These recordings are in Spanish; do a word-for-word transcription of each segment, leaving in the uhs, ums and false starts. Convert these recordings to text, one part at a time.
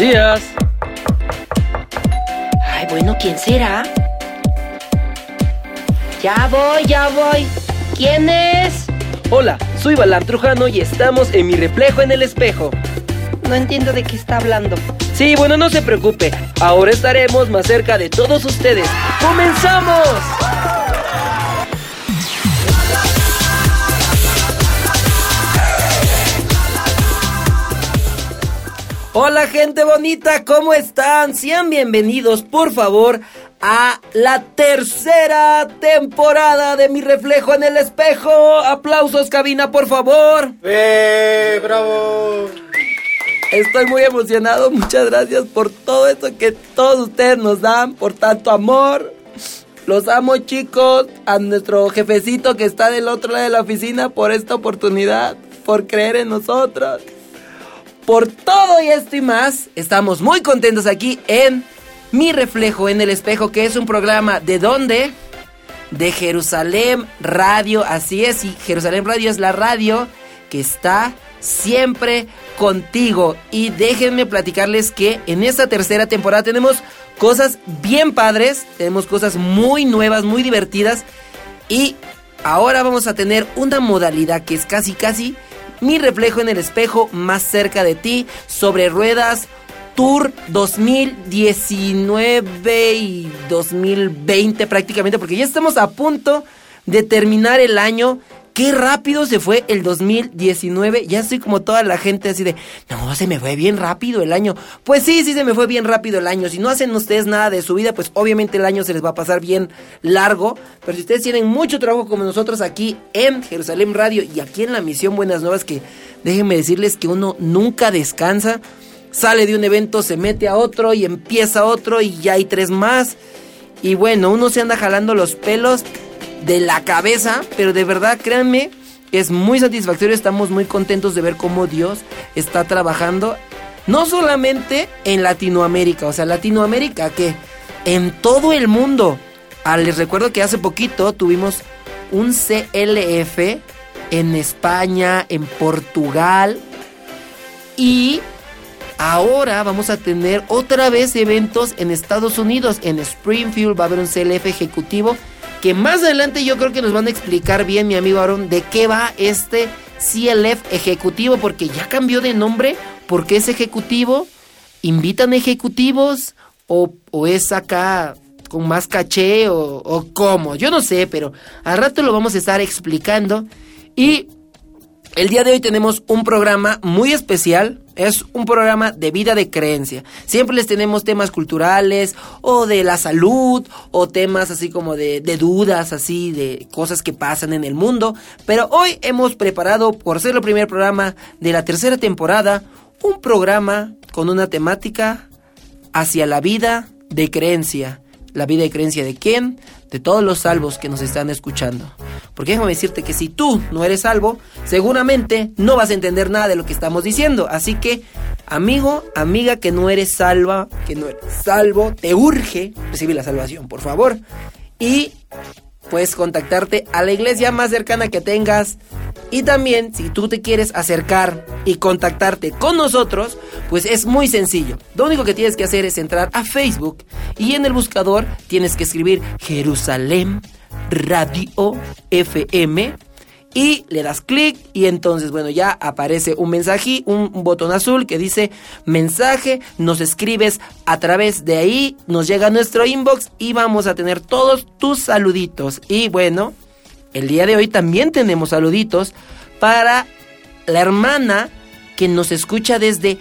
días. Ay, bueno, ¿quién será? Ya voy, ya voy. ¿Quién es? Hola, soy Balam Trujano y estamos en Mi Reflejo en el Espejo. No entiendo de qué está hablando. Sí, bueno, no se preocupe. Ahora estaremos más cerca de todos ustedes. ¡Comenzamos! Hola gente bonita, ¿cómo están? Sean bienvenidos, por favor, a la tercera temporada de Mi Reflejo en el Espejo. Aplausos, cabina, por favor. ¡Eh, bravo! Estoy muy emocionado, muchas gracias por todo esto que todos ustedes nos dan, por tanto amor. Los amo, chicos, a nuestro jefecito que está del otro lado de la oficina por esta oportunidad, por creer en nosotros. Por todo y esto y más, estamos muy contentos aquí en Mi Reflejo en el Espejo, que es un programa de ¿dónde? De Jerusalén Radio, así es, y Jerusalén Radio es la radio que está siempre contigo. Y déjenme platicarles que en esta tercera temporada tenemos cosas bien padres, tenemos cosas muy nuevas, muy divertidas, y ahora vamos a tener una modalidad que es casi casi Mi Reflejo en el Espejo, más cerca de ti, sobre ruedas, Tour dos mil diecinueve y dos mil veinte prácticamente, porque ya estamos a punto de terminar el año. Qué rápido se fue el dos mil diecinueve, ya estoy como toda la gente así de, no, se me fue bien rápido el año. Pues sí, sí se me fue bien rápido el año. Si no hacen ustedes nada de su vida, pues obviamente el año se les va a pasar bien largo. Pero si ustedes tienen mucho trabajo como nosotros aquí en Jerusalén Radio y aquí en la Misión Buenas Nuevas, que déjenme decirles que uno nunca descansa. Sale de un evento, se mete a otro y empieza otro y ya hay tres más. Y bueno, uno se anda jalando los pelos de la cabeza, pero de verdad, créanme, es muy satisfactorio. Estamos muy contentos de ver cómo Dios está trabajando, no solamente en Latinoamérica, o sea, Latinoamérica, que en todo el mundo. Ah, les recuerdo que hace poquito tuvimos un C L F en España, en Portugal, y ahora vamos a tener otra vez eventos en Estados Unidos. En Springfield va a haber un C L F ejecutivo, que más adelante yo creo que nos van a explicar bien mi amigo Aaron de qué va este C L F ejecutivo, porque ya cambió de nombre. ¿Por qué es ejecutivo? ¿Invitan ejecutivos? ¿O, o es acá con más caché? O, ¿O cómo? Yo no sé, pero al rato lo vamos a estar explicando. Y el día de hoy tenemos un programa muy especial. Es un programa de vida de creencia. Siempre les tenemos temas culturales, o de la salud, o temas así como de, de dudas, así de cosas que pasan en el mundo. Pero hoy hemos preparado, por ser el primer programa de la tercera temporada, un programa con una temática hacia la vida de creencia. ¿La vida de creencia de quién? De todos los salvos que nos están escuchando. Porque déjame decirte que si tú no eres salvo, seguramente no vas a entender nada de lo que estamos diciendo. Así que, amigo, amiga que no eres salva, que no eres salvo, te urge recibir la salvación, por favor. Y puedes contactarte a la iglesia más cercana que tengas. Y también, si tú te quieres acercar y contactarte con nosotros, pues es muy sencillo. Lo único que tienes que hacer es entrar a Facebook y en el buscador tienes que escribir Jerusalén Radio F M y le das clic y entonces, bueno, ya aparece un mensaje, un, un botón azul que dice mensaje, nos escribes a través de ahí, nos llega nuestro inbox y vamos a tener todos tus saluditos. Y bueno, el día de hoy también tenemos saluditos para la hermana que nos escucha desde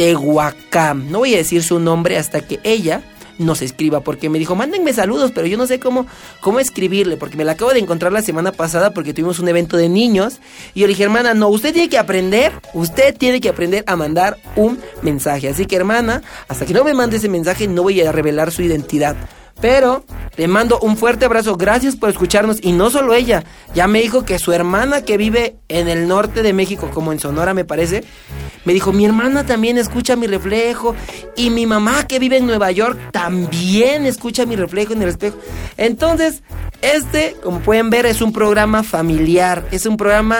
Tehuacán. No voy a decir su nombre hasta que ella nos escriba, porque me dijo, mándenme saludos, pero yo no sé cómo, cómo escribirle, porque me la acabo de encontrar la semana pasada, porque tuvimos un evento de niños, y yo le dije, hermana, no, usted tiene que aprender, usted tiene que aprender a mandar un mensaje, así que hermana, hasta que no me mande ese mensaje, no voy a revelar su identidad. Pero le mando un fuerte abrazo, gracias por escucharnos. Y no solo ella, ya me dijo que su hermana que vive en el norte de México, como en Sonora me parece, me dijo, mi hermana también escucha Mi Reflejo. Y mi mamá que vive en Nueva York también escucha Mi Reflejo en el Espejo. Entonces, este, como pueden ver, es un programa familiar, es un programa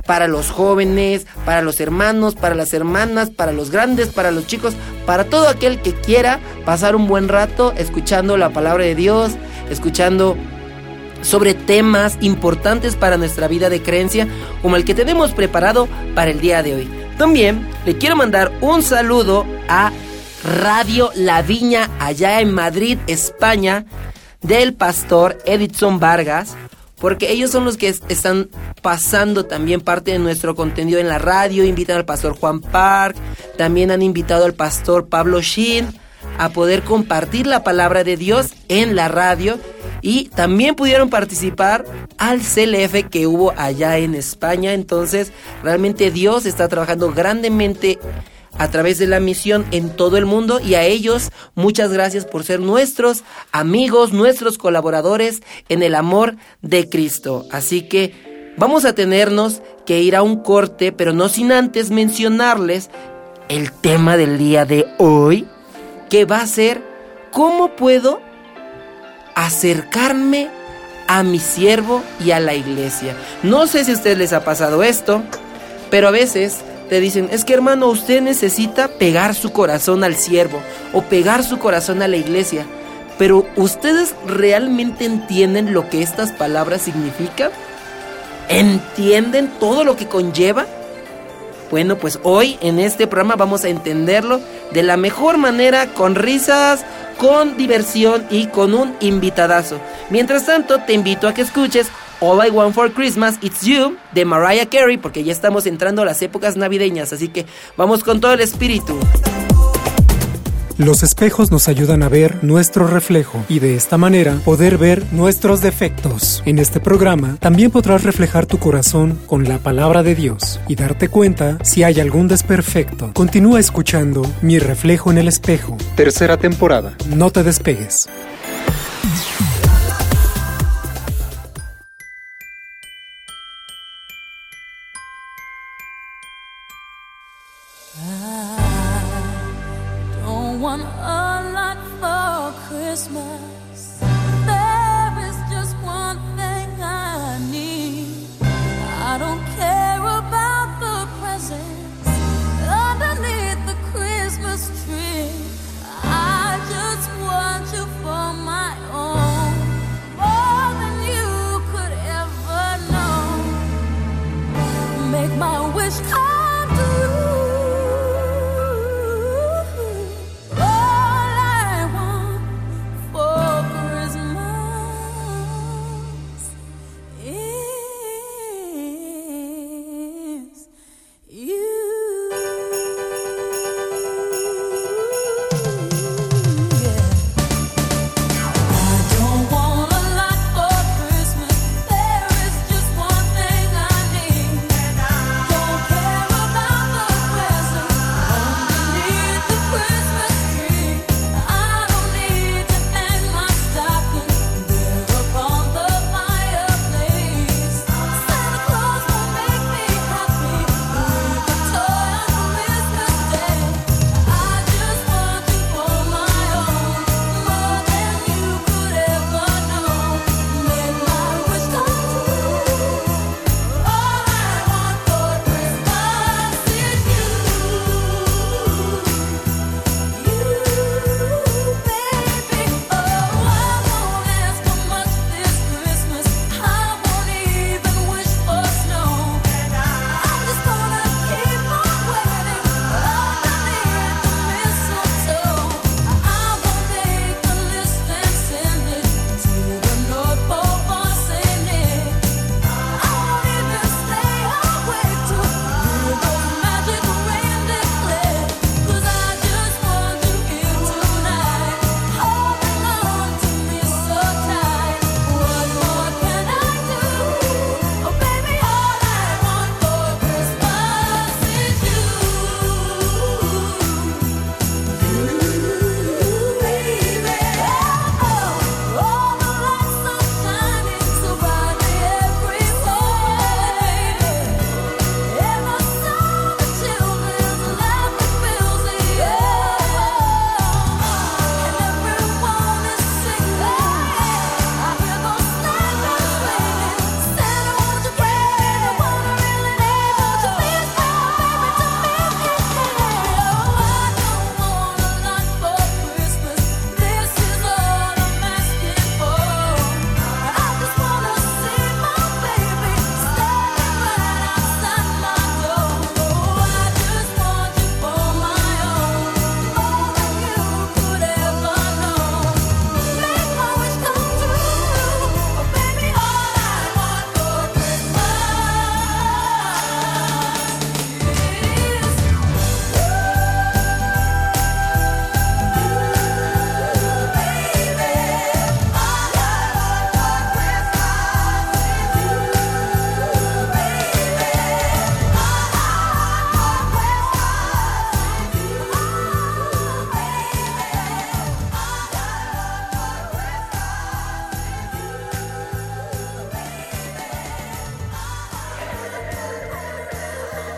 para los jóvenes, para los hermanos, para las hermanas, para los grandes, para los chicos, para todo aquel que quiera pasar un buen rato escuchando la palabra de Dios, escuchando sobre temas importantes para nuestra vida de creencia, como el que tenemos preparado para el día de hoy. También le quiero mandar un saludo a Radio La Viña, allá en Madrid, España, del pastor Edison Vargas, porque ellos son los que están pasando también parte de nuestro contenido en la radio. Invitan al pastor Juan Park, también han invitado al pastor Pablo Shin a poder compartir la palabra de Dios en la radio, y también pudieron participar al C L F que hubo allá en España. Entonces realmente Dios está trabajando grandemente a través de la misión en todo el mundo, y a ellos muchas gracias por ser nuestros amigos, nuestros colaboradores en el amor de Cristo. Así que vamos a tenernos que ir a un corte, pero no sin antes mencionarles el tema del día de hoy, que va a ser ¿cómo puedo acercarme a mi siervo y a la iglesia? No sé si a ustedes les ha pasado esto, pero a veces te dicen, es que hermano, usted necesita pegar su corazón al siervo o pegar su corazón a la iglesia. Pero ¿ustedes realmente entienden lo que estas palabras significan? ¿Entienden todo lo que conlleva? Bueno, pues hoy en este programa vamos a entenderlo de la mejor manera, con risas, con diversión y con un invitadazo. Mientras tanto, te invito a que escuches All I Want for Christmas It's You de Mariah Carey, porque ya estamos entrando a las épocas navideñas, así que vamos con todo el espíritu. Los espejos nos ayudan a ver nuestro reflejo y de esta manera poder ver nuestros defectos. En este programa también podrás reflejar tu corazón con la palabra de Dios y darte cuenta si hay algún desperfecto. Continúa escuchando Mi Reflejo en el Espejo. Tercera temporada. No te despegues. Want a lot for Christmas. There is just one thing I need. I don't care about the presents underneath the Christmas tree. I just want you for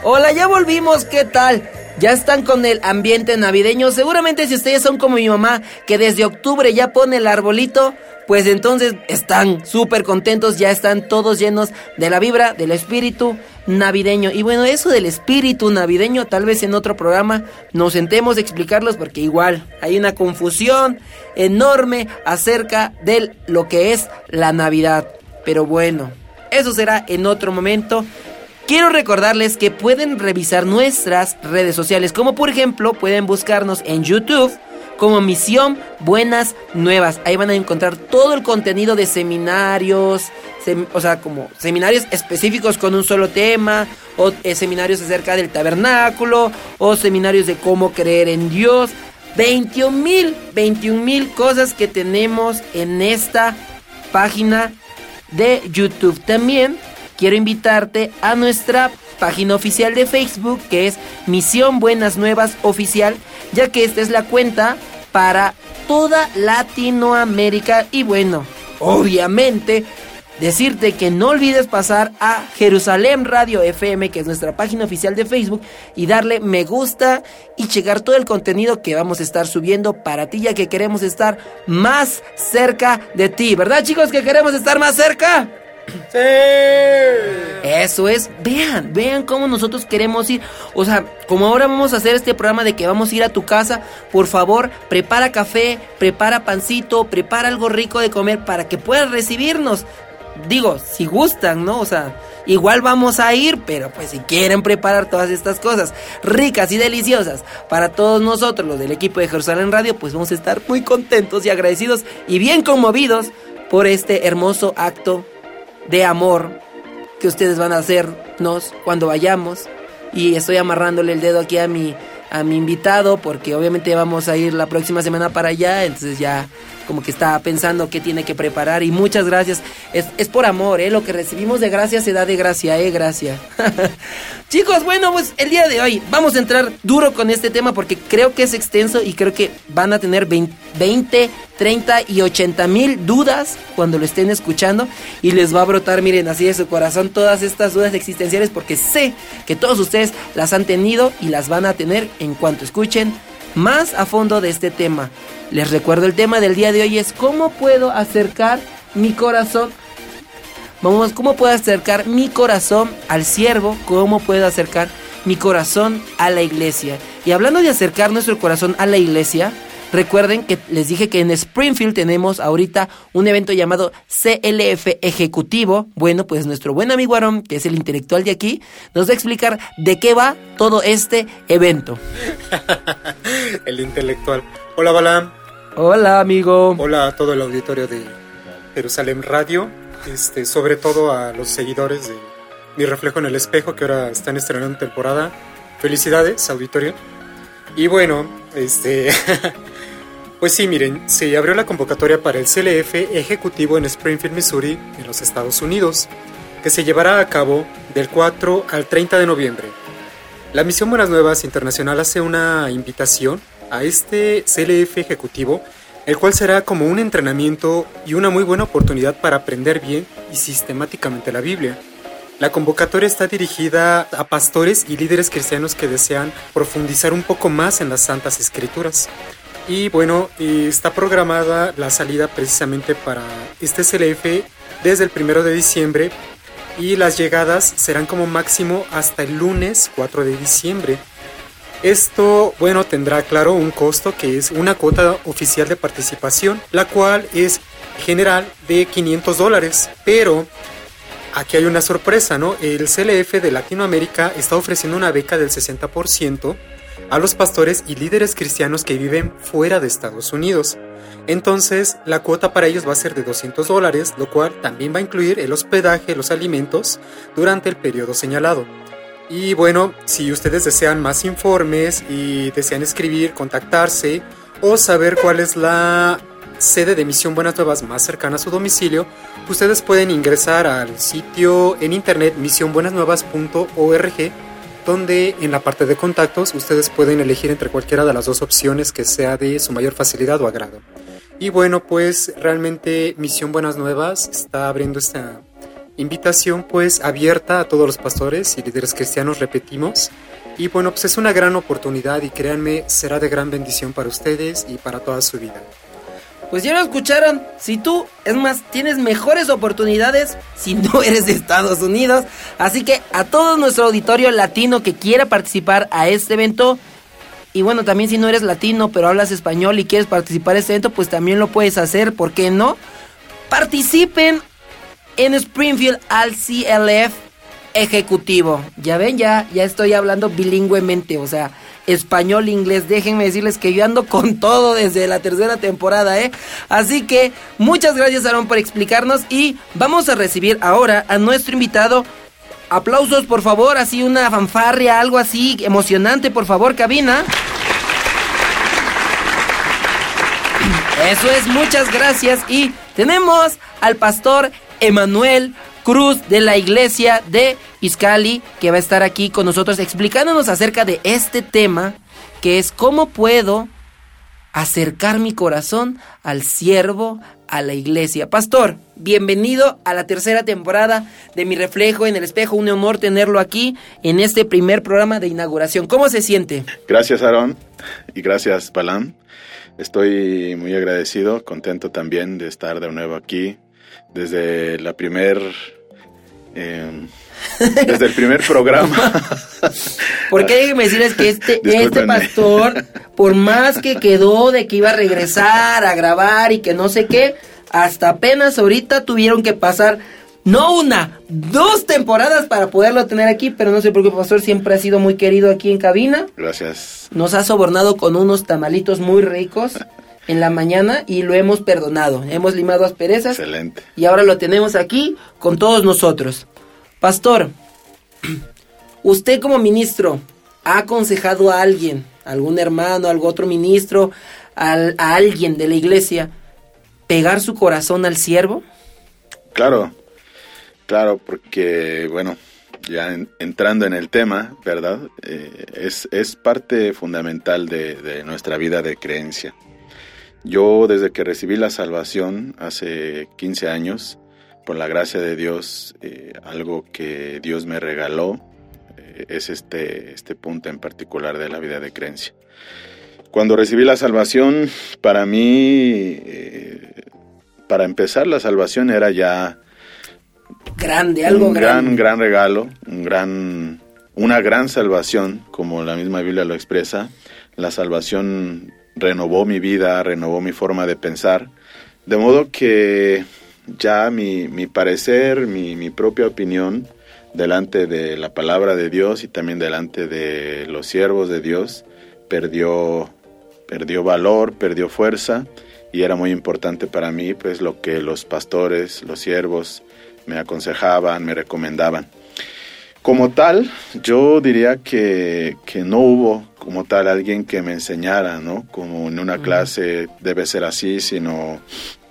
Hola, ya volvimos, ¿qué tal? Ya están con el ambiente navideño. Seguramente si ustedes son como mi mamá, que desde octubre ya pone el arbolito, pues entonces están súper contentos, ya están todos llenos de la vibra, del espíritu navideño. Y bueno, eso del espíritu navideño, tal vez en otro programa nos sentemos a explicarlos, porque igual hay una confusión enorme acerca de lo que es la Navidad. Pero bueno, eso será en otro momento. Quiero recordarles que pueden revisar nuestras redes sociales, como por ejemplo pueden buscarnos en YouTube como Misión Buenas Nuevas. Ahí van a encontrar todo el contenido de seminarios, sem- o sea, como seminarios específicos con un solo tema, o eh, seminarios acerca del tabernáculo, o seminarios de cómo creer en Dios. veintiún mil cosas que tenemos en esta página de YouTube. También quiero invitarte a nuestra página oficial de Facebook, que es Misión Buenas Nuevas Oficial, ya que esta es la cuenta para toda Latinoamérica. Y bueno, obviamente decirte que no olvides pasar a Jerusalén Radio F M, que es nuestra página oficial de Facebook, y darle me gusta y checar todo el contenido que vamos a estar subiendo para ti, ya que queremos estar más cerca de ti, ¿verdad, chicos? Que queremos estar más cerca. ¡Sí! Eso es, vean, vean cómo nosotros queremos ir. O sea, como ahora vamos a hacer este programa de que vamos a ir a tu casa, por favor, prepara café, prepara pancito, prepara algo rico de comer para que puedas recibirnos. Digo, si gustan, ¿no? O sea, igual vamos a ir, pero pues si quieren preparar todas estas cosas ricas y deliciosas para todos nosotros, los del equipo de Jerusalén Radio, pues vamos a estar muy contentos y agradecidos y bien conmovidos por este hermoso acto de amor que ustedes van a hacernos cuando vayamos. Y estoy amarrándole el dedo aquí a mi a mi invitado, porque obviamente vamos a ir la próxima semana para allá, entonces ya como que está pensando qué tiene que preparar. Y muchas gracias, es, es por amor, eh, lo que recibimos de gracia se da de gracia, eh, gracia. Chicos, bueno, pues el día de hoy vamos a entrar duro con este tema, porque creo que es extenso y creo que van a tener veinte, treinta y ochenta mil dudas cuando lo estén escuchando, y les va a brotar, miren, así de su corazón todas estas dudas existenciales, porque sé que todos ustedes las han tenido y las van a tener en cuanto escuchen más a fondo de este tema. Les recuerdo, el tema del día de hoy es ¿cómo puedo acercar mi corazón? Vamos, ¿cómo puedo acercar mi corazón al siervo? ¿Cómo puedo acercar mi corazón a la iglesia? Y hablando de acercar nuestro corazón a la iglesia, recuerden que les dije que en Springfield tenemos ahorita un evento llamado C L F Ejecutivo. Bueno, pues nuestro buen amigo Aarón, que es el intelectual de aquí, nos va a explicar de qué va todo este evento. El intelectual. Hola, Balam. Hola, amigo. Hola a todo el auditorio de Jerusalén Radio. Este, sobre todo a los seguidores de Mi Reflejo en el Espejo, que ahora están estrenando temporada. Felicidades, auditorio. Y bueno, este... pues sí, miren, se abrió la convocatoria para el C L F Ejecutivo en Springfield, Missouri, en los Estados Unidos, que se llevará a cabo del cuatro al treinta de noviembre. La Misión Buenas Nuevas Internacional hace una invitación a este C L F Ejecutivo, el cual será como un entrenamiento y una muy buena oportunidad para aprender bien y sistemáticamente la Biblia. La convocatoria está dirigida a pastores y líderes cristianos que desean profundizar un poco más en las Santas Escrituras. Y bueno, está programada la salida precisamente para este C L F desde el primero de diciembre, y las llegadas serán como máximo hasta el lunes cuatro de diciembre. Esto, bueno, tendrá claro un costo, que es una cuota oficial de participación, la cual es general de quinientos dólares, pero aquí hay una sorpresa, ¿no? El C L F de Latinoamérica está ofreciendo una beca del sesenta por ciento a los pastores y líderes cristianos que viven fuera de Estados Unidos. Entonces, la cuota para ellos va a ser de doscientos dólares, lo cual también va a incluir el hospedaje, los alimentos durante el periodo señalado. Y bueno, si ustedes desean más informes y desean escribir, contactarse o saber cuál es la sede de Misión Buenas Nuevas más cercana a su domicilio, ustedes pueden ingresar al sitio en internet misión buenas nuevas punto org, donde en la parte de contactos ustedes pueden elegir entre cualquiera de las dos opciones que sea de su mayor facilidad o agrado. Y bueno, pues realmente Misión Buenas Nuevas está abriendo esta, invitación pues abierta a todos los pastores y líderes cristianos, repetimos. Y bueno, pues es una gran oportunidad y créanme, será de gran bendición para ustedes y para toda su vida. Pues ya lo escucharon, si tú, es más, tienes mejores oportunidades si no eres de Estados Unidos. Así que a todo nuestro auditorio latino que quiera participar a este evento, y bueno, también si no eres latino pero hablas español y quieres participar a este evento, pues también lo puedes hacer, ¿por qué no? Participen en Springfield al C L F ejecutivo. Ya ven, ya, ya estoy hablando bilingüemente, o sea, español, inglés. Déjenme decirles que yo ando con todo desde la tercera temporada, ¿eh? Así que muchas gracias, Aarón, por explicarnos, y vamos a recibir ahora a nuestro invitado. Aplausos, por favor, así una fanfarria, algo así emocionante, por favor, cabina. Eso es, muchas gracias. Y tenemos al pastor Emanuel Cruz de la iglesia de Izcalli, que va a estar aquí con nosotros explicándonos acerca de este tema, que es cómo puedo acercar mi corazón al siervo, a la iglesia. Pastor, bienvenido a la tercera temporada de Mi Reflejo en el Espejo. Un honor tenerlo aquí en este primer programa de inauguración. ¿Cómo se siente? Gracias, Aarón, y gracias, Balam. Estoy muy agradecido, contento también de estar de nuevo aquí desde la primer eh, desde el primer programa. Porque déjenme decirles que este, este pastor, por más que quedó de que iba a regresar a grabar y que no sé qué, hasta apenas ahorita tuvieron que pasar no una, dos temporadas para poderlo tener aquí, pero no se preocupe, pastor, siempre ha sido muy querido aquí en cabina. Gracias. Nos ha sobornado con unos tamalitos muy ricos en la mañana y lo hemos perdonado, hemos limado asperezas. Excelente. Y ahora lo tenemos aquí con todos nosotros. Pastor, usted como ministro, ¿ha aconsejado a alguien, algún hermano, algún otro ministro, al, a alguien de la iglesia, pegar su corazón al siervo? Claro, claro, porque, bueno, ya en, entrando en el tema, ¿verdad? Eh, es, es parte fundamental de, de nuestra vida de creencia. Yo, desde que recibí la salvación hace quince años, por la gracia de Dios, eh, algo que Dios me regaló eh, es este, este punto en particular de la vida de creencia. Cuando recibí la salvación, para mí, eh, para empezar, la salvación era ya grande, algo un grande. gran, gran regalo, un gran, una gran salvación, como la misma Biblia lo expresa. La salvación renovó mi vida, renovó mi forma de pensar, de modo que ya mi, mi parecer, mi, mi propia opinión delante de la palabra de Dios y también delante de los siervos de Dios perdió, perdió valor, perdió fuerza, y era muy importante para mí pues lo que los pastores, los siervos me aconsejaban, me recomendaban. Como tal, yo diría que, que no hubo como tal alguien que me enseñara, ¿no? Como en una clase debe ser así, sino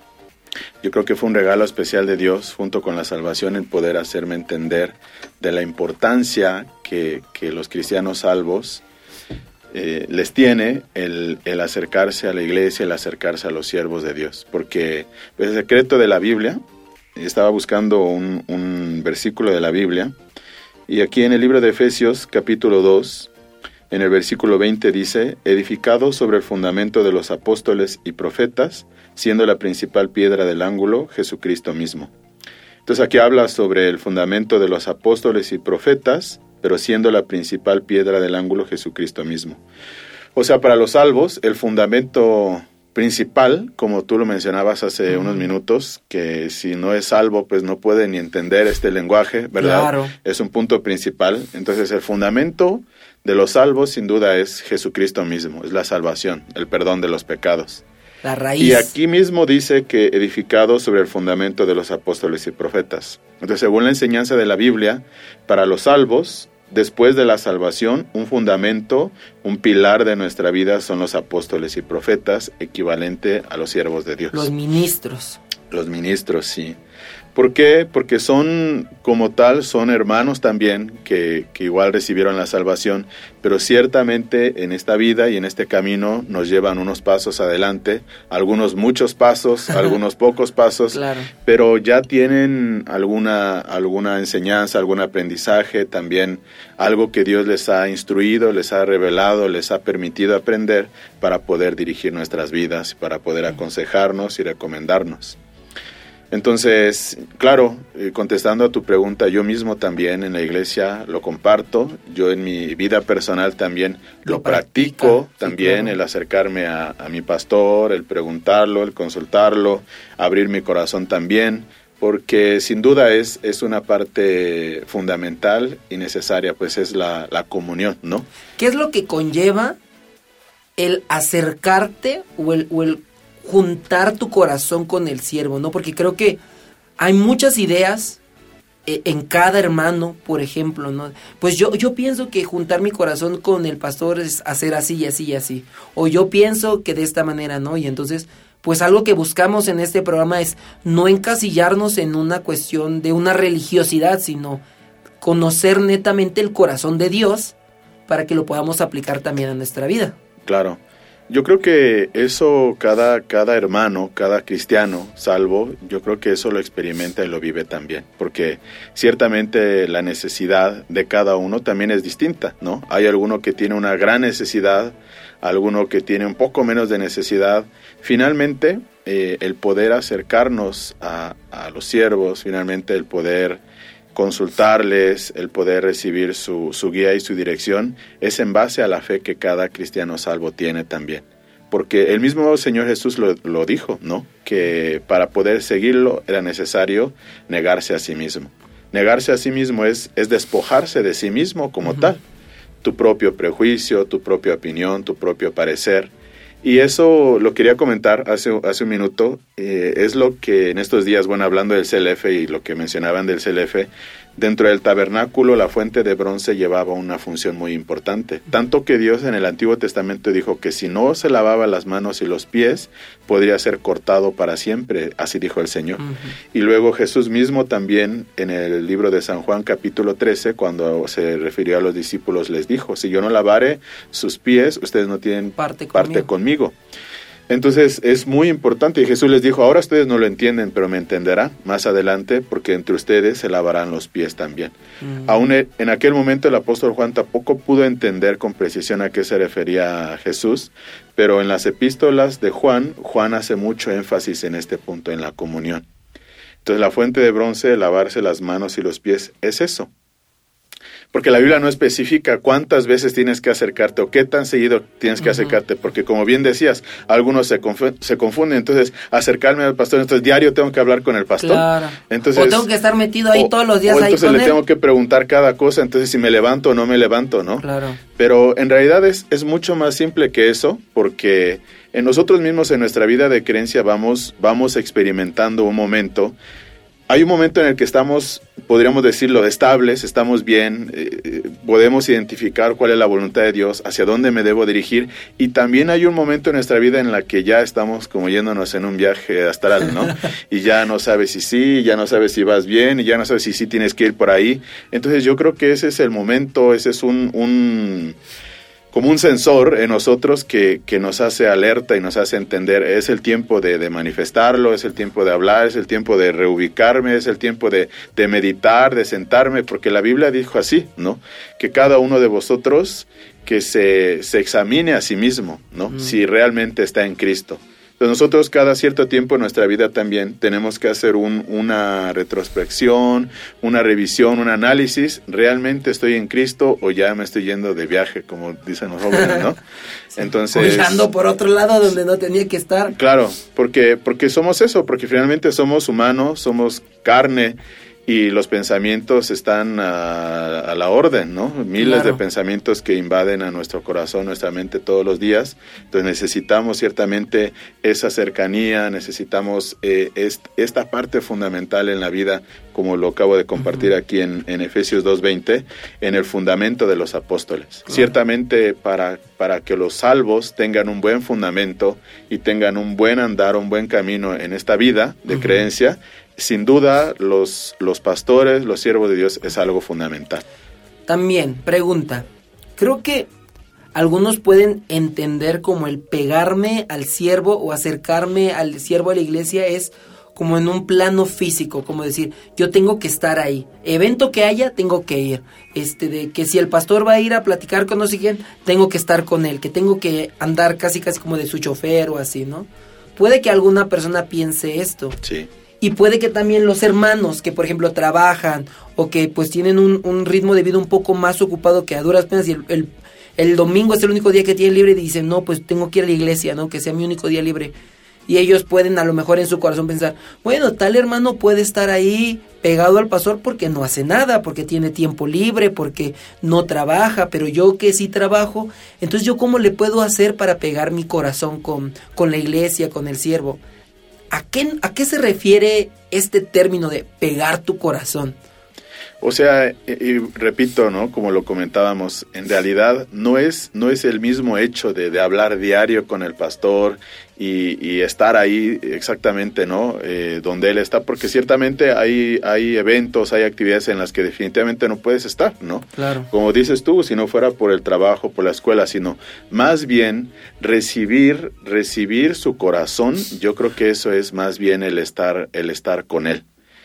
yo creo que fue un regalo especial de Dios junto con la salvación el poder hacerme entender de la importancia que, que los cristianos salvos eh, les tiene el, el acercarse a la iglesia, el acercarse a los siervos de Dios. Porque el secreto de la Biblia, estaba buscando un, un versículo de la Biblia, y aquí en el libro de Efesios, capítulo dos, en el versículo veinte dice: edificado sobre el fundamento de los apóstoles y profetas, siendo la principal piedra del ángulo Jesucristo mismo. Entonces aquí habla sobre el fundamento de los apóstoles y profetas, pero siendo la principal piedra del ángulo Jesucristo mismo. O sea, para los salvos, el fundamento principal, como tú lo mencionabas hace uh-huh. unos minutos, que si no es salvo, pues no puede ni entender este lenguaje, ¿verdad? Claro. Es un punto principal. Entonces, el fundamento de los salvos, sin duda, es Jesucristo mismo, es la salvación, el perdón de los pecados. La raíz. Y aquí mismo dice que edificado sobre el fundamento de los apóstoles y profetas. Entonces, según la enseñanza de la Biblia, para los salvos, después de la salvación, un fundamento, un pilar de nuestra vida son los apóstoles y profetas, equivalente a los siervos de Dios. Los ministros. Los ministros, sí. ¿Por qué? Porque son, como tal, son hermanos también que, que igual recibieron la salvación, pero ciertamente en esta vida y en este camino nos llevan unos pasos adelante, algunos muchos pasos, algunos pocos pasos, Claro. pero ya tienen alguna, alguna enseñanza, algún aprendizaje, también algo que Dios les ha instruido, les ha revelado, les ha permitido aprender para poder dirigir nuestras vidas, para poder aconsejarnos y recomendarnos. Entonces, claro, eh, contestando a tu pregunta, yo mismo también en la iglesia lo comparto, yo en mi vida personal también lo, Lo practico, practica, también sí, claro. el acercarme a, a mi pastor, el preguntarlo, el consultarlo, abrir mi corazón también, porque sin duda es, es una parte fundamental y necesaria, pues es la, la comunión, ¿no? ¿Qué es lo que conlleva el acercarte o el, o el juntar tu corazón con el siervo, ¿no? Porque creo que hay muchas ideas eh, en cada hermano, por ejemplo, ¿no? Pues yo, yo pienso que juntar mi corazón con el pastor es hacer así y así y así. O yo pienso que de esta manera, ¿no? Y entonces, pues algo que buscamos en este programa es no encasillarnos en una cuestión de una religiosidad, sino conocer netamente el corazón de Dios para que lo podamos aplicar también a nuestra vida. Claro. Yo creo que eso cada, cada hermano, cada cristiano salvo, yo creo que eso lo experimenta y lo vive también, porque ciertamente la necesidad de cada uno también es distinta, ¿no? Hay alguno que tiene una gran necesidad, alguno que tiene un poco menos de necesidad. Finalmente, eh, el poder acercarnos a, a los siervos, finalmente el poder consultarles, el poder recibir su, su guía y su dirección, es en base a la fe que cada cristiano salvo tiene también. Porque el mismo Señor Jesús lo, lo dijo, ¿no? Que para poder seguirlo era necesario negarse a sí mismo. Negarse a sí mismo es, es despojarse de sí mismo como uh-huh. tal. Tu propio prejuicio, tu propia opinión, tu propio parecer. Y eso lo quería comentar hace, hace un minuto, eh, es lo que en estos días, bueno, hablando del C L F y lo que mencionaban del C L F, dentro del tabernáculo la fuente de bronce llevaba una función muy importante, tanto que Dios en el Antiguo Testamento dijo que si no se lavaba las manos y los pies, podría ser cortado para siempre, así dijo el Señor. Uh-huh. Y luego Jesús mismo también en el libro de San Juan capítulo trece, cuando se refirió a los discípulos, les dijo, si yo no lavare sus pies, ustedes no tienen parte conmigo. Parte conmigo. Entonces es muy importante y Jesús les dijo, ahora ustedes no lo entienden, pero me entenderán más adelante porque entre ustedes se lavarán los pies también. Mm. Aún en aquel momento el apóstol Juan tampoco pudo entender con precisión a qué se refería Jesús, pero en las epístolas de Juan, Juan hace mucho énfasis en este punto, en la comunión. Entonces la fuente de bronce de lavarse las manos y los pies es eso. Porque la Biblia no especifica cuántas veces tienes que acercarte o qué tan seguido tienes que uh-huh. acercarte, porque como bien decías, algunos se, conf- se confunden, entonces acercarme al pastor, entonces diario tengo que hablar con el pastor. Claro. Entonces, o tengo que estar metido ahí o, todos los días o ahí entonces con le él. tengo que preguntar cada cosa, entonces si me levanto o no me levanto, ¿no? Claro. Pero en realidad es, es mucho más simple que eso, porque en nosotros mismos en nuestra vida de creencia vamos, vamos experimentando un momento. Hay un momento en el que estamos, podríamos decirlo, estables, estamos bien, eh, podemos identificar cuál es la voluntad de Dios, hacia dónde me debo dirigir, y también hay un momento en nuestra vida en la que ya estamos como yéndonos en un viaje astral, ¿no? Y ya no sabes si sí, ya no sabes si vas bien, y ya no sabes si sí tienes que ir por ahí. Entonces yo creo que ese es el momento, ese es un... un como un sensor en nosotros que, que nos hace alerta y nos hace entender, es el tiempo de, de manifestarlo, es el tiempo de hablar, es el tiempo de reubicarme, es el tiempo de, de meditar, de sentarme, porque la Biblia dijo así, ¿no? Que cada uno de vosotros que se, se examine a sí mismo, ¿no? Mm. Si realmente está en Cristo. Entonces nosotros cada cierto tiempo en nuestra vida también tenemos que hacer un, una retrospección, una revisión, un análisis. ¿Realmente estoy en Cristo o ya me estoy yendo de viaje, como dicen los jóvenes, ¿no? Sí. Entonces, mirando por otro lado donde no tenía que estar. Claro, porque, porque somos eso, porque finalmente somos humanos, somos carne. Y los pensamientos están a, a la orden, ¿no? Miles claro. de pensamientos que invaden a nuestro corazón, nuestra mente todos los días. Entonces necesitamos ciertamente esa cercanía, necesitamos eh, est, esta parte fundamental en la vida, como lo acabo de compartir uh-huh. aquí en, en Efesios dos veinte, en el fundamento de los apóstoles. Claro. Ciertamente para, para que los salvos tengan un buen fundamento y tengan un buen andar, un buen camino en esta vida de uh-huh. creencia, sin duda, los, los pastores, los siervos de Dios es algo fundamental. También, pregunta, creo que algunos pueden entender como el pegarme al siervo o acercarme al siervo a la iglesia es como en un plano físico, como decir, yo tengo que estar ahí, evento que haya, tengo que ir, este, de que si el pastor va a ir a platicar con no sé quién, tengo que estar con él, que tengo que andar casi casi como de su chofer o así, ¿no? Puede que alguna persona piense esto. Sí. Y puede que también los hermanos que, por ejemplo, trabajan o que pues tienen un, un ritmo de vida un poco más ocupado que a duras penas y el, el, el domingo es el único día que tienen libre y dicen, no, pues tengo que ir a la iglesia, ¿no? Que sea mi único día libre. Y ellos pueden a lo mejor en su corazón pensar, bueno, tal hermano puede estar ahí pegado al pastor porque no hace nada, porque tiene tiempo libre, porque no trabaja, pero yo que sí trabajo, entonces yo cómo le puedo hacer para pegar mi corazón con, con la iglesia, con el siervo. ¿A qué, ¿A qué se refiere este término de pegar tu corazón? O sea, y, y repito, ¿no? Como lo comentábamos, en realidad no es, no es el mismo hecho de, de hablar diario con el pastor y, y estar ahí exactamente, ¿no? Eh, donde él está, porque ciertamente hay, hay eventos, hay actividades en las que definitivamente no puedes estar, ¿no? Claro. Como dices tú, si no fuera por el trabajo, por la escuela, sino más bien recibir, recibir su corazón, yo creo que eso es más bien el estar, el estar con él.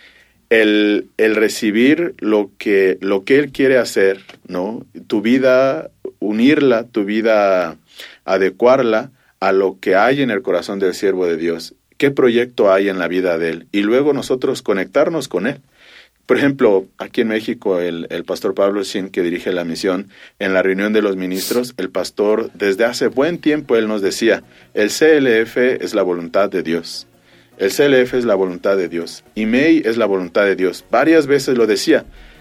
El, el recibir lo que, lo que Él quiere hacer, ¿no? Tu vida, unirla, tu vida, adecuarla a lo que hay en el corazón del siervo de Dios. ¿Qué proyecto hay en la vida de Él? Y luego nosotros conectarnos con Él. Por ejemplo, aquí en México, el, el pastor Pablo Shin, que dirige la misión, en la reunión de los ministros, el pastor, desde hace buen tiempo, él nos decía, el C L F es la voluntad de Dios. El C L F es la voluntad de Dios. Y M E I es la voluntad de Dios. Varias veces lo decía.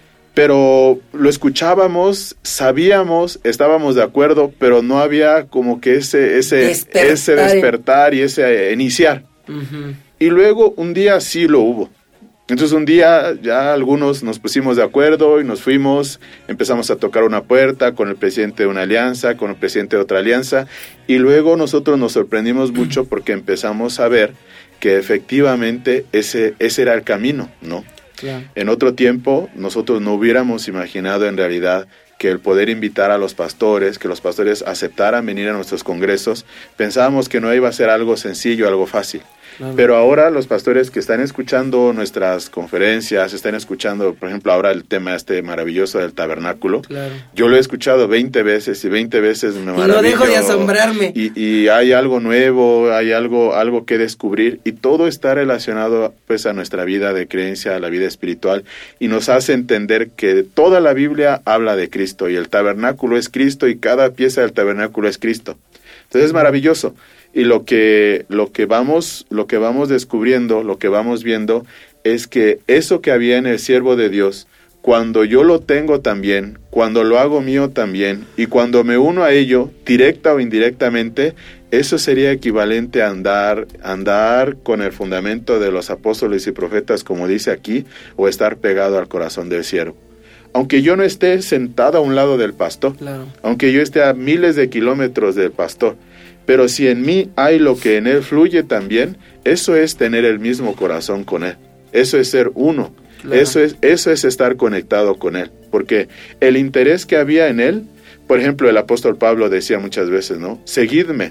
Pero lo escuchábamos, sabíamos, estábamos de acuerdo, pero no había como que ese, ese, despertar, ese despertar y ese iniciar. Uh-huh. Y luego un día sí lo hubo. Entonces un día ya algunos nos pusimos de acuerdo y nos fuimos, empezamos a tocar una puerta con el presidente de una alianza, con el presidente de otra alianza, y luego nosotros nos sorprendimos mucho porque empezamos a ver que efectivamente ese, ese era el camino, ¿no? Claro. En otro tiempo nosotros no hubiéramos imaginado en realidad que el poder invitar a los pastores, que los pastores aceptaran venir a nuestros congresos, pensábamos que no iba a ser algo sencillo, algo fácil. Claro. Pero ahora los pastores que están escuchando nuestras conferencias, están escuchando, por ejemplo, ahora el tema este maravilloso del tabernáculo, claro. Yo lo he escuchado veinte veces y veinte veces me maravillo. Y no dejo de asombrarme. Y, y hay algo nuevo, hay algo, algo que descubrir y todo está relacionado pues a nuestra vida de creencia, a la vida espiritual y nos hace entender que toda la Biblia habla de Cristo y el tabernáculo es Cristo y cada pieza del tabernáculo es Cristo. Entonces es maravilloso. Y lo que, lo que vamos, lo que vamos descubriendo, lo que vamos viendo, es que eso que había en el siervo de Dios, cuando yo lo tengo también, cuando lo hago mío también, y cuando me uno a ello, directa o indirectamente, eso sería equivalente a andar, andar con el fundamento de los apóstoles y profetas, como dice aquí, o estar pegado al corazón del siervo. Aunque yo no esté sentado a un lado del pastor, claro. Aunque yo esté a miles de kilómetros del pastor, pero si en mí hay lo que en él fluye también, eso es tener el mismo corazón con él. Eso es ser uno. Claro. Eso es, eso es estar conectado con él. Porque el interés que había en él, por ejemplo, el apóstol Pablo decía muchas veces, ¿no? Seguidme,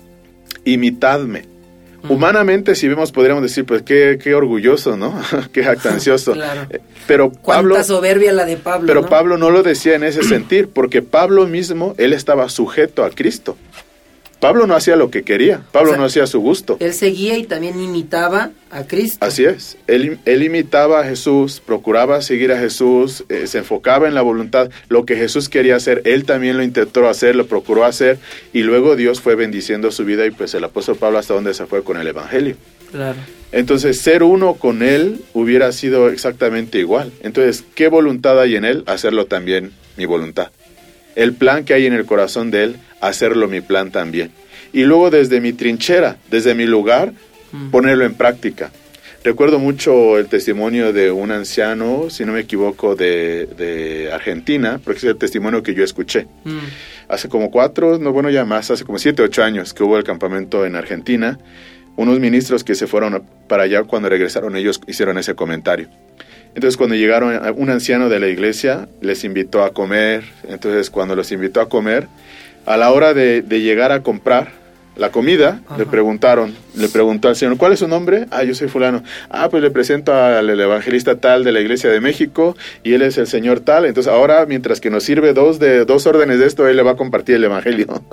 imitadme. Mm. Humanamente, si vemos, podríamos decir, pues qué, qué orgulloso, ¿no? Qué jactancioso. Claro. Pero Pablo, cuánta soberbia la de Pablo. Pero ¿no? Pablo no lo decía en ese sentir, porque Pablo mismo, él estaba sujeto a Cristo. Pablo no hacía lo que quería, Pablo o sea, no hacía su gusto. Él seguía y también imitaba a Cristo. Así es, él, él imitaba a Jesús, procuraba seguir a Jesús, eh, se enfocaba en la voluntad, lo que Jesús quería hacer, él también lo intentó hacer, lo procuró hacer, y luego Dios fue bendiciendo su vida, y pues el apóstol Pablo hasta donde se fue con el evangelio. Claro. Entonces, ser uno con él hubiera sido exactamente igual. Entonces, ¿qué voluntad hay en él? Hacerlo también mi voluntad. El plan que hay en el corazón de él, hacerlo mi plan también. Y luego desde mi trinchera, desde mi lugar, mm. ponerlo en práctica. Recuerdo mucho el testimonio de un anciano, si no me equivoco, de, de Argentina, porque es el testimonio que yo escuché. Mm. Hace como cuatro, no bueno ya más, hace como siete, ocho años que hubo el campamento en Argentina. unos ministros que se fueron para allá, cuando regresaron ellos hicieron ese comentario. Entonces cuando llegaron, un anciano de la iglesia les invitó a comer. Entonces cuando los invitó a comer, a la hora de, de llegar a comprar la comida, ajá, le preguntaron, le preguntó al Señor, ¿cuál es su nombre? Ah, yo soy fulano. Ah, pues le presento al evangelista tal de la Iglesia de México, y él es el señor tal. Entonces ahora, mientras que nos sirve dos de dos órdenes de esto, él le va a compartir el evangelio.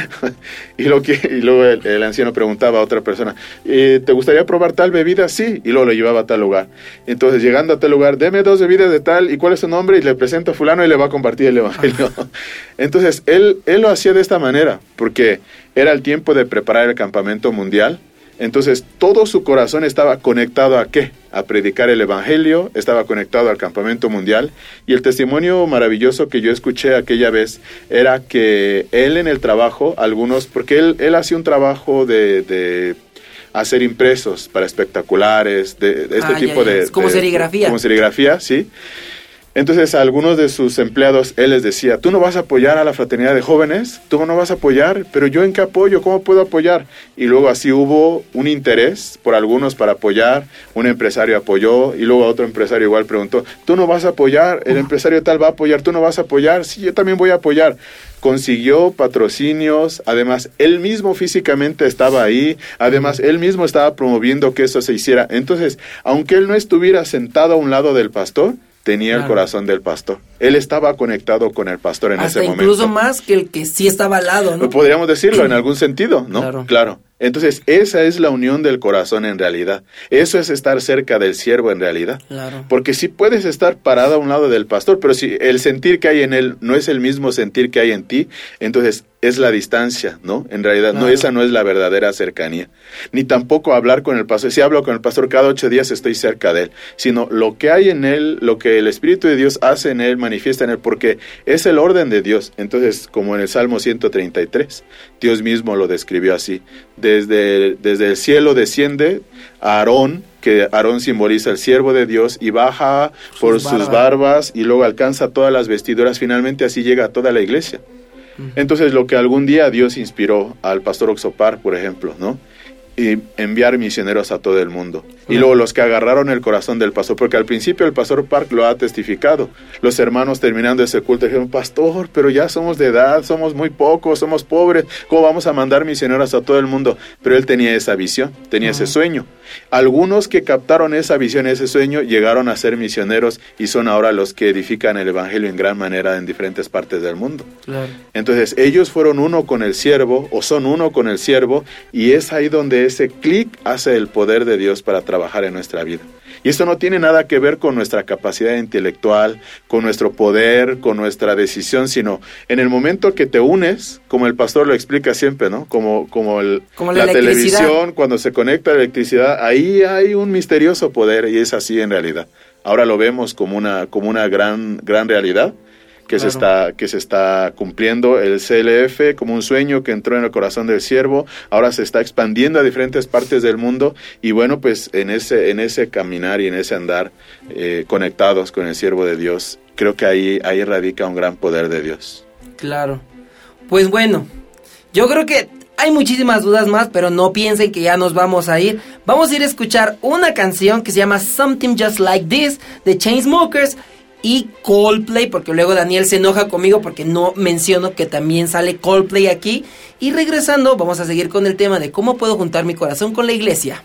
y, lo que, y luego el, el anciano preguntaba a otra persona, ¿te gustaría probar tal bebida? Sí, y luego lo llevaba a tal lugar. Entonces, llegando a tal lugar, deme dos bebidas de tal, ¿y cuál es su nombre? Y le presento a fulano y le va a compartir el evangelio. Entonces, él, él lo hacía de esta manera, porque era el tiempo de preparar el campamento mundial. Entonces todo su corazón estaba conectado a ¿qué? A predicar el evangelio, estaba conectado al campamento mundial. Y el testimonio maravilloso que yo escuché aquella vez era que él en el trabajo, algunos, porque él, él hacía un trabajo de, de hacer impresos para espectaculares, de, de este ah, tipo ya, ya. de... Es como de, serigrafía. Como serigrafía, sí. Entonces a algunos de sus empleados él les decía, tú no vas a apoyar a la fraternidad de jóvenes, tú no vas a apoyar, pero yo en qué apoyo, ¿cómo puedo apoyar? Y luego así hubo un interés por algunos para apoyar, un empresario apoyó y luego otro empresario igual preguntó, tú no vas a apoyar, el empresario tal va a apoyar, tú no vas a apoyar, sí, yo también voy a apoyar. Consiguió patrocinios, además él mismo físicamente estaba ahí, además él mismo estaba promoviendo que eso se hiciera. Entonces, aunque él no estuviera sentado a un lado del pastor, tenía claro. el corazón del pastor. Él estaba conectado con el pastor en Hasta ese momento. Incluso más que el que sí estaba al lado, ¿no? Podríamos decirlo en algún sentido, ¿no? Claro. Claro. Entonces, esa es la unión del corazón en realidad. Eso es estar cerca del siervo en realidad. Claro. Porque si puedes estar parado a un lado del pastor, pero si el sentir que hay en él no es el mismo sentir que hay en ti, entonces es la distancia, ¿no? En realidad, claro. no, esa no es la verdadera cercanía. Ni tampoco hablar con el pastor. Si hablo con el pastor cada ocho días estoy cerca de él, sino lo que hay en él, lo que el Espíritu de Dios hace en él, manifiesta en él, porque es el orden de Dios. Entonces, como en el Salmo ciento treinta y tres, Dios mismo lo describió así. Desde, desde el cielo desciende a Aarón, que Aarón simboliza el siervo de Dios, y baja por sus barbas. sus barbas y luego alcanza todas las vestiduras, finalmente así llega a toda la iglesia. Uh-huh. Entonces lo que algún día Dios inspiró al pastor Oxopar, por ejemplo, ¿no? Y enviar misioneros a todo el mundo. Uh-huh. Y luego los que agarraron el corazón del pastor, porque al principio el pastor Park lo ha testificado. Los hermanos terminando ese culto dijeron, pastor, pero ya somos de edad, somos muy pocos, somos pobres, ¿cómo vamos a mandar misioneros a todo el mundo? Pero él tenía esa visión, tenía uh-huh. ese sueño. Algunos que captaron esa visión, ese sueño, llegaron a ser misioneros y son ahora los que edifican el evangelio en gran manera en diferentes partes del mundo. Claro. Entonces ellos fueron uno con el siervo, o son uno con el siervo, y es ahí donde ese clic hace el poder de Dios para trabajar en nuestra vida. Y esto no tiene nada que ver con nuestra capacidad intelectual, con nuestro poder, con nuestra decisión, sino en el momento que te unes, como el pastor lo explica siempre, ¿no? Como, como, el, como la, la televisión, cuando se conecta la electricidad, ahí hay un misterioso poder, y es así en realidad. Ahora lo vemos como una, como una gran, gran realidad. Que, claro. se está, que se está cumpliendo, el C L F como un sueño que entró en el corazón del siervo, ahora se está expandiendo a diferentes partes del mundo, y bueno, pues en ese, en ese caminar y en ese andar eh, conectados con el siervo de Dios, creo que ahí, ahí radica un gran poder de Dios. Claro, pues bueno, yo creo que hay muchísimas dudas más, pero no piensen que ya nos vamos a ir. Vamos a ir a escuchar una canción que se llama Something Just Like This, de Chainsmokers, y Coldplay, porque luego Daniel se enoja conmigo porque no menciono que también sale Coldplay aquí. Y regresando vamos a seguir con el tema de cómo puedo juntar mi corazón con la iglesia.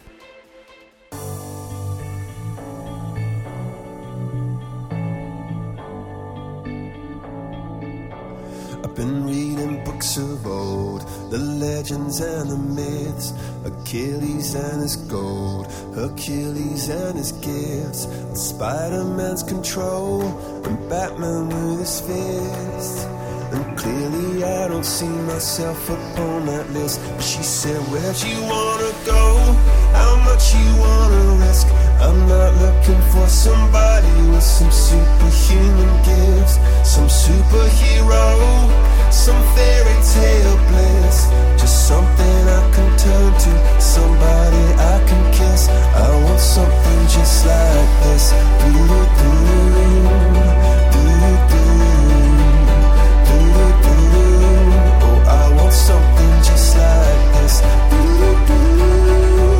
I've been reading books of old, the legends and the myths, Achilles and his gold, Hercules and his gifts, and Spider-Man's control, and Batman with his fists. And clearly I don't see myself upon that list. But she said, where'd you wanna go? How much you wanna risk? I'm not looking for somebody with some superhuman gifts, some superhero, some fairy tale bliss. Just something I can turn to, somebody I can kiss. I want something just like this. Do-do-do, do-do-do, do-do-do. Oh, I want something just like this. Do-do-do.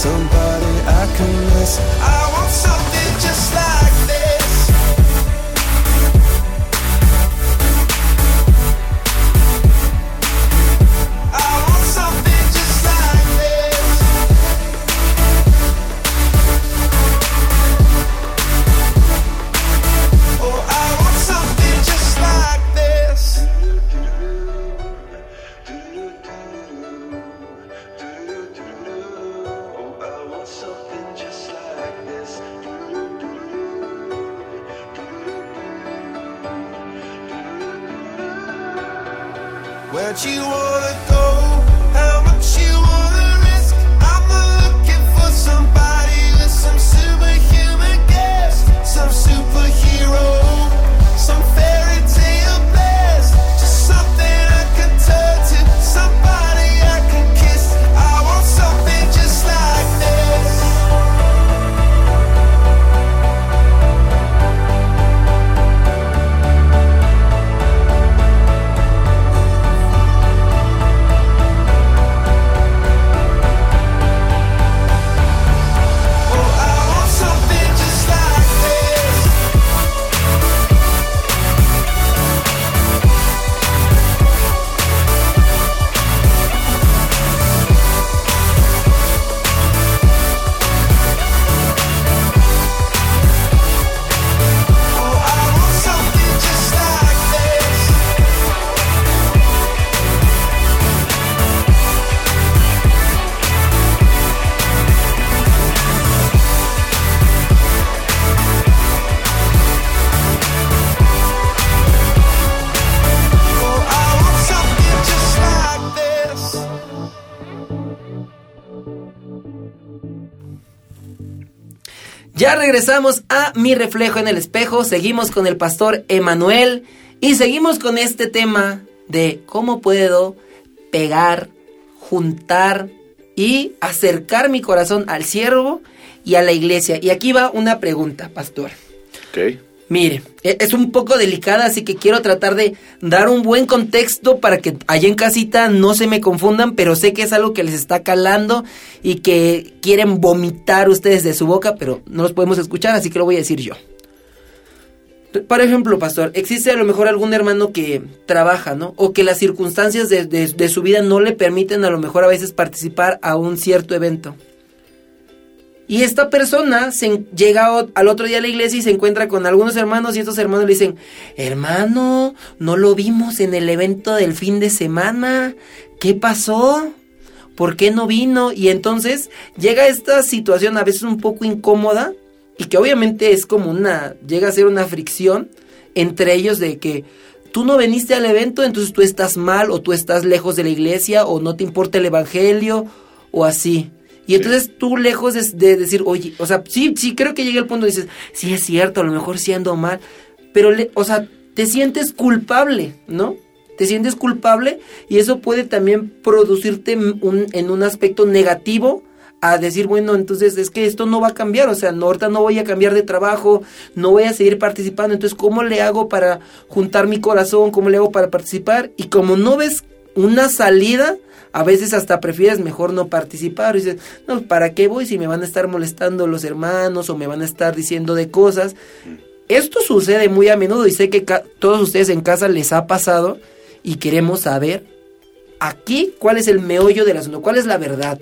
somebody I can miss. I want something just like this. I want something just like this. Oh, I want something just like this. Oh, I want something just like this. Where'd you wanna go? How much you wanna risk? I'm not looking for somebody with some superhuman gifts, some superhero, some fairy tale bliss. Just something I can turn to, somebody I can kiss. I want something just like this. Oh, I want something just like this. Oh, I want something just like this. Oh, I want something just like this. Ya regresamos a Mi Reflejo en el Espejo, seguimos con el pastor Emanuel y seguimos con este tema de cómo puedo pegar, juntar y acercar mi corazón al siervo y a la iglesia. Y aquí va una pregunta, pastor. Ok. Mire, e- es un poco delicada, así que quiero tratar de dar un buen contexto para que allá en casita no se me confundan, pero sé que es algo que les está calando y que quieren vomitar ustedes de su boca, pero no los podemos escuchar, así que lo voy a decir yo. Por ejemplo, pastor, existe a lo mejor algún hermano que trabaja, ¿no? O que las circunstancias de, de, de su vida no le permiten a lo mejor a veces participar a un cierto evento. Y esta persona se en- llega o- al otro día a la iglesia y se encuentra con algunos hermanos y estos hermanos le dicen, hermano, no lo vimos en el evento del fin de semana, ¿qué pasó? ¿Por qué no vino? Y entonces llega esta situación a veces un poco incómoda y que obviamente es como una, llega a ser una fricción entre ellos de que tú no viniste al evento, entonces tú estás mal o tú estás lejos de la iglesia o no te importa el evangelio o así. Y entonces tú lejos de, de decir, oye, o sea, sí, sí, creo que llegué al punto de dices, sí es cierto, a lo mejor sí ando mal, pero, le, o sea, te sientes culpable, ¿no? Te sientes culpable y eso puede también producirte un, en un aspecto negativo a decir, bueno, entonces es que esto no va a cambiar, o sea, no, ahorita no voy a cambiar de trabajo, no voy a seguir participando, entonces, ¿cómo le hago para juntar mi corazón? ¿Cómo le hago para participar? Y como no ves una salida, a veces hasta prefieres mejor no participar. Y dices, no, ¿para qué voy si me van a estar molestando los hermanos o me van a estar diciendo de cosas? Esto sucede muy a menudo y sé que ca- todos ustedes en casa les ha pasado y queremos saber aquí cuál es el meollo del asunto, cuál es la verdad.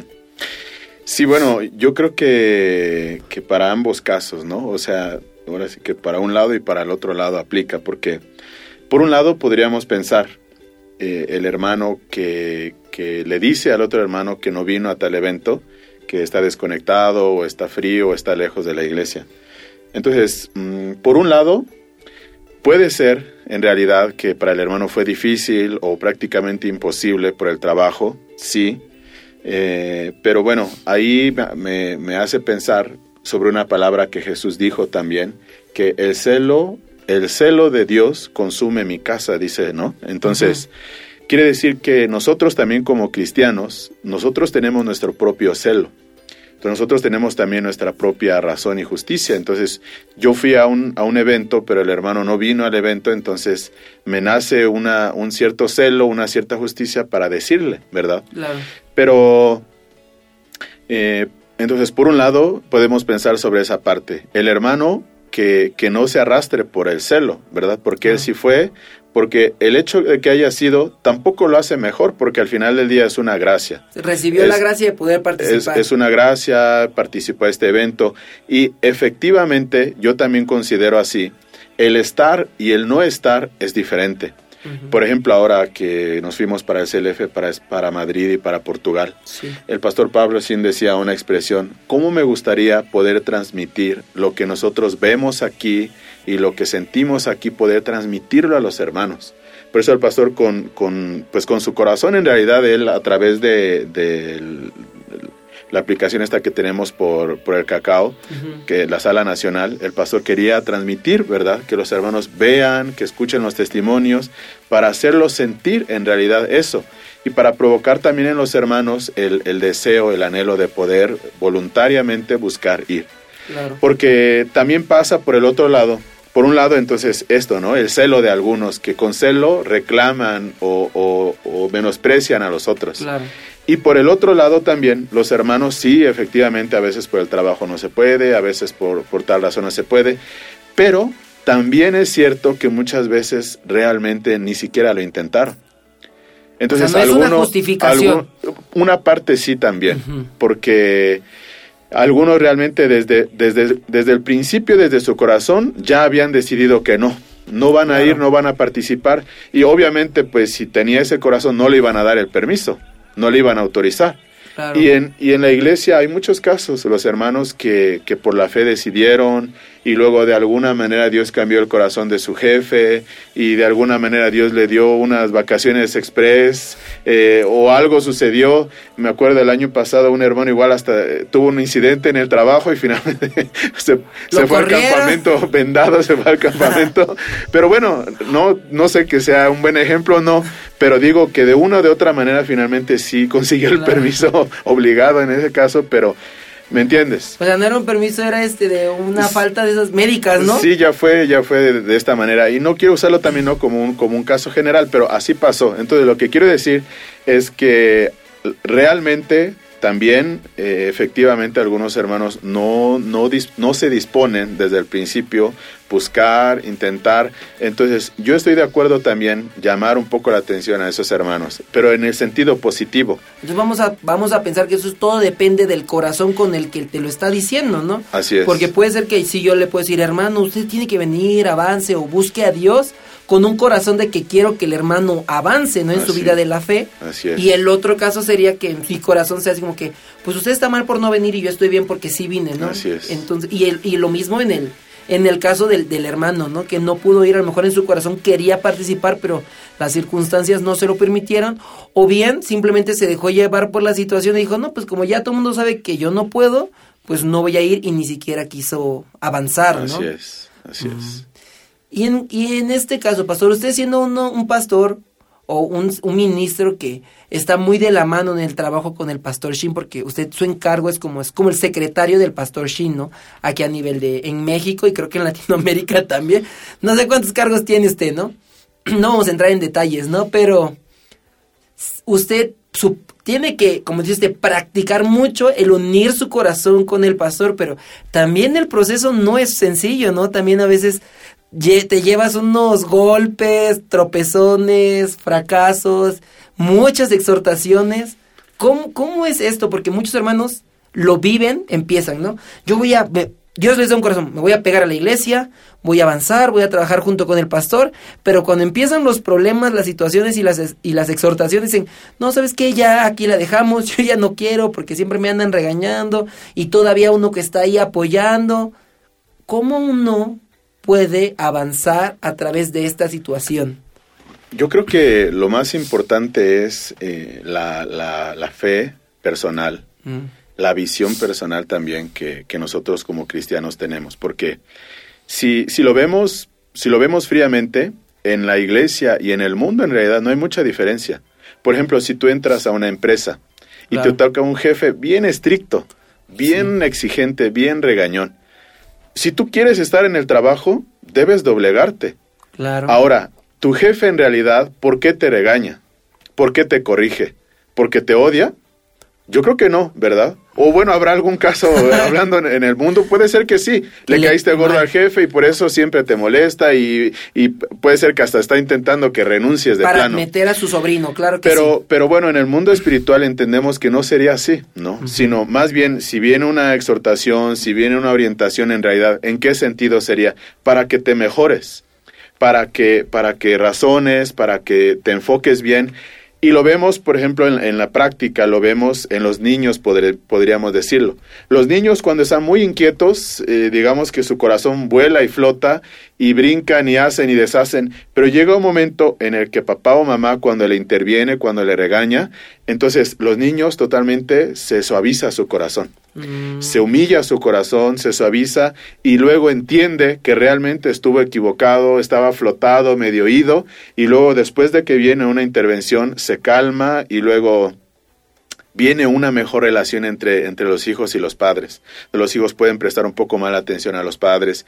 Sí, bueno, yo creo que, que para ambos casos, ¿no? O sea, ahora sí que para un lado y para el otro lado aplica, porque por un lado podríamos pensar, eh, el hermano que, que le dice al otro hermano que no vino a tal evento, que está desconectado o está frío o está lejos de la iglesia. Entonces, mmm, por un lado, puede ser en realidad que para el hermano fue difícil o prácticamente imposible por el trabajo, sí. Eh, pero bueno, ahí me, me hace pensar sobre una palabra que Jesús dijo también, que el celo, el celo de Dios consume mi casa, dice, ¿no? Entonces, uh-huh. quiere decir que nosotros también como cristianos, nosotros tenemos nuestro propio celo. Entonces nosotros tenemos también nuestra propia razón y justicia. Entonces yo fui a un, a un evento, pero el hermano no vino al evento, entonces me nace una, un cierto celo, una cierta justicia para decirle, ¿verdad? Claro. Pero Eh, entonces, por un lado, podemos pensar sobre esa parte. El hermano que, que no se arrastre por el celo, ¿verdad? Porque él sí fue, porque el hecho de que haya sido tampoco lo hace mejor, porque al final del día es una gracia. Recibió es, la gracia de poder participar. Es, es una gracia, participó a este evento, y efectivamente yo también considero así, el estar y el no estar es diferente. Uh-huh. Por ejemplo, ahora que nos fuimos para el C L F, para, para Madrid y para Portugal, sí. El pastor Pablo Shin decía una expresión: ¿cómo me gustaría poder transmitir lo que nosotros vemos aquí y lo que sentimos aquí, poder transmitirlo a los hermanos? Por eso el pastor con, con, pues con su corazón, en realidad, él a través de, de el, la aplicación esta que tenemos por, por el Cacao, uh-huh. que la Sala Nacional, el pastor quería transmitir, ¿verdad? Que los hermanos vean, que escuchen los testimonios, para hacerlos sentir en realidad eso, y para provocar también en los hermanos el, el deseo, el anhelo de poder voluntariamente buscar ir. Claro. Porque también pasa por el otro lado. Por un lado, entonces, esto, ¿no? El celo de algunos que con celo reclaman o, o, o menosprecian a los otros. Claro. Y por el otro lado también, los hermanos sí, efectivamente, a veces por el trabajo no se puede, a veces por, por tal razón no se puede, pero también es cierto que muchas veces realmente ni siquiera lo intentaron. Entonces, o sea, no alguno, es una justificación. Alguno, una parte sí también, uh-huh. porque algunos realmente desde, desde, desde el principio, desde su corazón, ya habían decidido que no. No van a claro. ir, no van a participar, y obviamente, pues, si tenía ese corazón, no le iban a dar el permiso. No le iban a autorizar. Claro. Y, en, y en la iglesia hay muchos casos, los hermanos que, que por la fe decidieron, y luego de alguna manera Dios cambió el corazón de su jefe, y de alguna manera Dios le dio unas vacaciones express, eh, o algo sucedió. Me acuerdo el año pasado un hermano igual hasta eh, tuvo un incidente en el trabajo y finalmente se, se fue al campamento vendado, se fue al campamento. Pero bueno, no, no sé que sea un buen ejemplo o no, pero digo que de una o de otra manera finalmente sí consiguió el permiso obligado en ese caso, pero ¿me entiendes? O sea, no era un permiso, era este de una falta de esas médicas, ¿no? Sí, ya fue, ya fue de, de esta manera, y no quiero usarlo también no como un, como un caso general, pero así pasó. Entonces lo que quiero decir es que realmente también eh, efectivamente algunos hermanos no, no, dis, no se disponen desde el principio buscar, intentar. Entonces yo estoy de acuerdo también llamar un poco la atención a esos hermanos, pero en el sentido positivo. Entonces vamos a, vamos a pensar que eso todo depende del corazón con el que te lo está diciendo, ¿no? Así es. Porque puede ser que si yo le puedo decir, hermano, usted tiene que venir, avance o busque a Dios, con un corazón de que quiero que el hermano avance, ¿no? En así, su vida de la fe. Así es. Y el otro caso sería que en mi corazón sea así como que, pues usted está mal por no venir y yo estoy bien porque sí vine, ¿no? Así es. Entonces, y, el, y lo mismo en el, en el caso del, del hermano, ¿no? Que no pudo ir, a lo mejor en su corazón quería participar, pero las circunstancias no se lo permitieron. O bien, simplemente se dejó llevar por la situación y dijo, no, pues como ya todo el mundo sabe que yo no puedo, pues no voy a ir, y ni siquiera quiso avanzar, ¿no? Así es, así mm. es. Y en, y en este caso, pastor, usted siendo uno, un pastor o un, un ministro que está muy de la mano en el trabajo con el pastor Shin, porque usted su encargo es como es como el secretario del pastor Shin, ¿no? Aquí a nivel de en México y creo que en Latinoamérica también. No sé cuántos cargos tiene usted, ¿no? No vamos a entrar en detalles, ¿no? Pero usted su, tiene que, como dice usted, practicar mucho el unir su corazón con el pastor, pero también el proceso no es sencillo, ¿no? También a veces te llevas unos golpes, tropezones, fracasos, muchas exhortaciones. ¿Cómo, cómo es esto? Porque muchos hermanos lo viven, empiezan, ¿no? Yo voy a, me, Dios les da un corazón, me voy a pegar a la iglesia, voy a avanzar, voy a trabajar junto con el pastor, pero cuando empiezan los problemas, las situaciones y las, y las exhortaciones, dicen, no, ¿sabes qué? Ya aquí la dejamos, yo ya no quiero porque siempre me andan regañando y todavía uno que está ahí apoyando. ¿Cómo uno puede avanzar a través de esta situación? Yo creo que lo más importante es eh, la, la, la fe personal, mm. la visión personal también que, que nosotros como cristianos tenemos, porque si, si lo vemos, si lo vemos fríamente, en la iglesia y en el mundo en realidad no hay mucha diferencia. Por ejemplo, si tú entras a una empresa y claro. te toca un jefe bien estricto, bien sí. exigente, bien regañón, si tú quieres estar en el trabajo, debes doblegarte. Claro. Ahora, tu jefe en realidad, ¿por qué te regaña? ¿Por qué te corrige? ¿Porque te odia? Yo creo que no, ¿verdad? O bueno, habrá algún caso hablando en, en el mundo, puede ser que sí, le, le caíste gordo mal al jefe y por eso siempre te molesta y, y puede ser que hasta está intentando que renuncies de para plano. Para meter a su sobrino, claro que pero, sí. Pero bueno, en el mundo espiritual entendemos que no sería así, ¿no? Uh-huh. Sino más bien, si viene una exhortación, si viene una orientación en realidad, ¿en qué sentido sería? Para que te mejores, para que, para que razones, para que te enfoques bien. Y lo vemos, por ejemplo, en, en la práctica, lo vemos en los niños, podré, podríamos decirlo. Los niños cuando están muy inquietos, eh, digamos que su corazón vuela y flota, y brincan y hacen y deshacen, pero llega un momento en el que papá o mamá cuando le interviene, cuando le regaña, entonces los niños totalmente se suaviza su corazón. Mm. Se humilla su corazón, se suaviza y luego entiende que realmente estuvo equivocado, estaba flotado, medio ido, y luego después de que viene una intervención se calma y luego viene una mejor relación entre, entre los hijos y los padres. Los hijos pueden prestar un poco más la atención a los padres.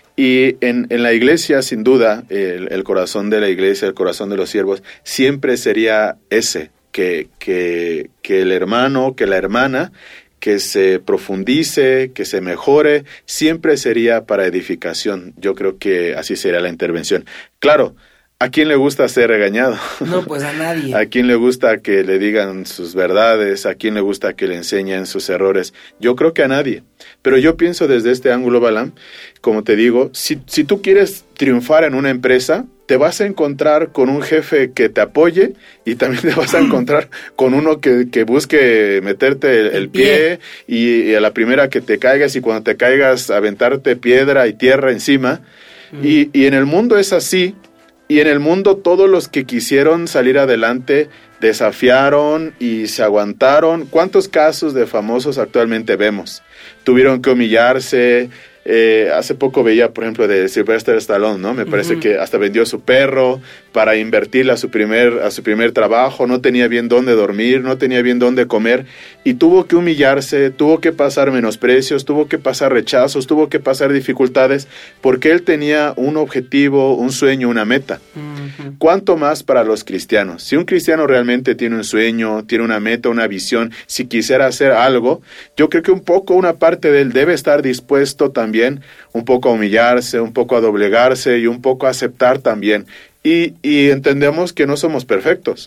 Y en, en la iglesia, sin duda, el, el corazón de la iglesia, el corazón de los siervos, siempre sería ese, que, que, que el hermano, que la hermana, que se profundice, que se mejore, siempre sería para edificación. Yo creo que así sería la intervención. Claro, ¿a quién le gusta ser regañado? No, pues a nadie. ¿A quién le gusta que le digan sus verdades? ¿A quién le gusta que le enseñen sus errores? Yo creo que a nadie. Pero yo pienso desde este ángulo, Balaam, como te digo, si, si tú quieres triunfar en una empresa, te vas a encontrar con un jefe que te apoye y también te vas a encontrar con uno que, que busque meterte el, el pie, pie y, y a la primera que te caigas y cuando te caigas aventarte piedra y tierra encima. Mm. Y, y en el mundo es así. Y en el mundo todos los que quisieron salir adelante desafiaron y se aguantaron. ¿Cuántos casos de famosos actualmente vemos? Tuvieron que humillarse. Eh, hace poco veía, por ejemplo, de Sylvester Stallone, ¿no? Me parece uh-huh. que hasta vendió su perro para invertirle a su primer a su primer trabajo. No tenía bien dónde dormir, no tenía bien dónde comer y tuvo que humillarse, tuvo que pasar menosprecios, tuvo que pasar rechazos, tuvo que pasar dificultades porque él tenía un objetivo, un sueño, una meta. Uh-huh. ¿Cuánto más para los cristianos? Si un cristiano realmente tiene un sueño, tiene una meta, una visión, si quisiera hacer algo, yo creo que un poco, una parte de él debe estar dispuesto también un poco a humillarse, un poco a doblegarse y un poco a aceptar también. Y, y entendemos que no somos perfectos.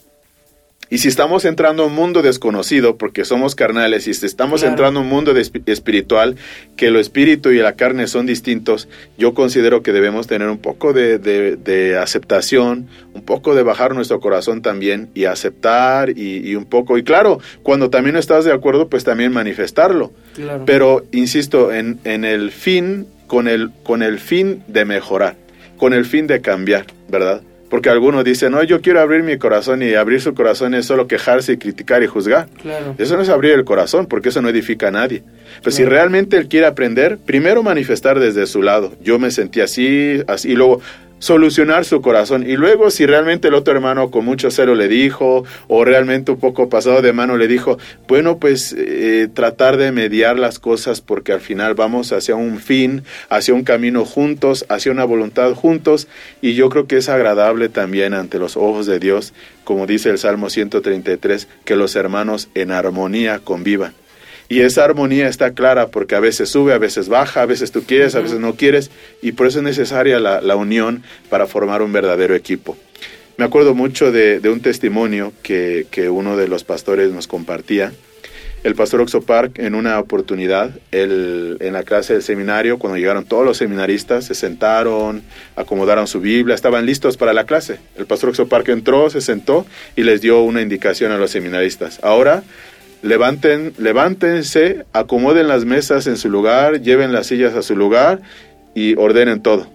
Y si estamos entrando a un mundo desconocido, porque somos carnales, y si estamos claro. entrando a un mundo de, espiritual, que lo espíritu y la carne son distintos, yo considero que debemos tener un poco de, de, de aceptación, un poco de bajar nuestro corazón también, y aceptar, y, y un poco, y claro, cuando también no estás de acuerdo, pues también manifestarlo. Claro. Pero, insisto, en, en el fin, con el, con el fin de mejorar, con el fin de cambiar, ¿verdad? Porque algunos dicen, no, yo quiero abrir mi corazón, y abrir su corazón es solo quejarse y criticar y juzgar. Claro. Eso no es abrir el corazón, porque eso no edifica a nadie. Pero claro. si realmente él quiere aprender, primero manifestar desde su lado. Yo me sentí así, así, y luego solucionar su corazón. Y luego, si realmente el otro hermano con mucho celo le dijo, o realmente un poco pasado de mano le dijo, bueno, pues eh, tratar de mediar las cosas, porque al final vamos hacia un fin, hacia un camino juntos, hacia una voluntad juntos, y yo creo que es agradable también ante los ojos de Dios, como dice el Salmo ciento treinta y tres, que los hermanos en armonía convivan. Y esa armonía está clara porque a veces sube, a veces baja, a veces tú quieres, uh-huh. a veces no quieres, y por eso es necesaria la, la unión para formar un verdadero equipo. Me acuerdo mucho de, de un testimonio que, que uno de los pastores nos compartía. El pastor Oxopark, en una oportunidad, él, en la clase del seminario, cuando llegaron todos los seminaristas, se sentaron, acomodaron su Biblia, estaban listos para la clase. El pastor Oxopark entró, se sentó y les dio una indicación a los seminaristas. Ahora, Levanten, levántense, acomoden las mesas en su lugar, lleven las sillas a su lugar y ordenen todo.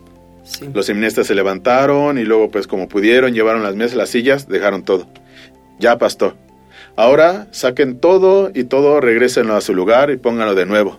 Sí. Los seminaristas se levantaron y luego, pues como pudieron, llevaron las mesas, las sillas, dejaron todo. Ya, pastor. Ahora saquen todo y todo, regrésenlo a su lugar y pónganlo de nuevo.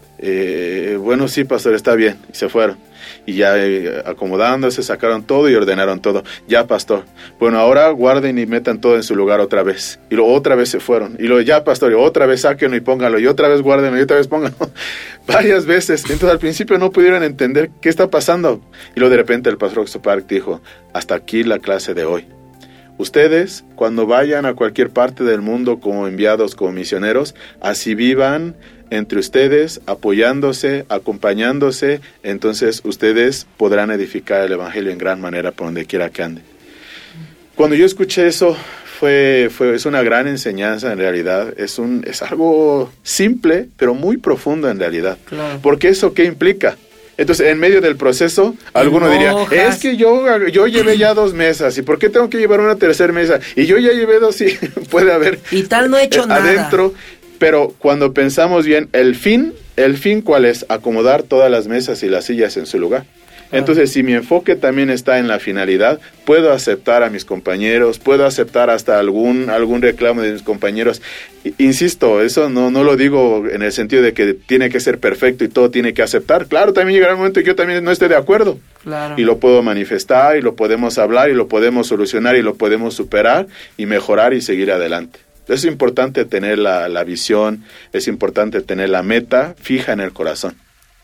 Eh, bueno, sí, pastor, está bien. Y se fueron. Y ya eh, acomodándose, sacaron todo y ordenaron todo. Ya, pastor. Bueno, ahora guarden y metan todo en su lugar otra vez. Y luego otra vez se fueron. Y luego, ya, pastor, y otra vez sáquenlo y pónganlo. Y otra vez guárdenlo y otra vez pónganlo. Varias veces. Entonces al principio no pudieron entender qué está pasando. Y luego de repente el pastor Oxopark dijo, hasta aquí la clase de hoy. Ustedes, cuando vayan a cualquier parte del mundo como enviados, como misioneros, así vivan entre ustedes, apoyándose, acompañándose, entonces ustedes podrán edificar el Evangelio en gran manera por donde quiera que anden. Cuando yo escuché eso, fue, fue, es una gran enseñanza en realidad, es, un, es algo simple, pero muy profundo en realidad. Claro. Porque eso, ¿qué implica? Entonces, en medio del proceso, alguno diría, es que yo, yo llevé ya dos mesas, ¿y por qué tengo que llevar una tercera mesa? Y yo ya llevé dos, y puede haber... Y tal no he hecho eh, nada. Adentro, pero cuando pensamos bien, el fin, el fin ¿cuál es? Acomodar todas las mesas y las sillas en su lugar. Entonces, si mi enfoque también está en la finalidad, puedo aceptar a mis compañeros, puedo aceptar hasta algún algún reclamo de mis compañeros. Insisto, eso no, no lo digo en el sentido de que tiene que ser perfecto y todo tiene que aceptar. Claro, también llegará un momento que yo también no esté de acuerdo. Claro. Y lo puedo manifestar, y lo podemos hablar, y lo podemos solucionar, y lo podemos superar, y mejorar y seguir adelante. Es importante tener la, la visión, es importante tener la meta fija en el corazón.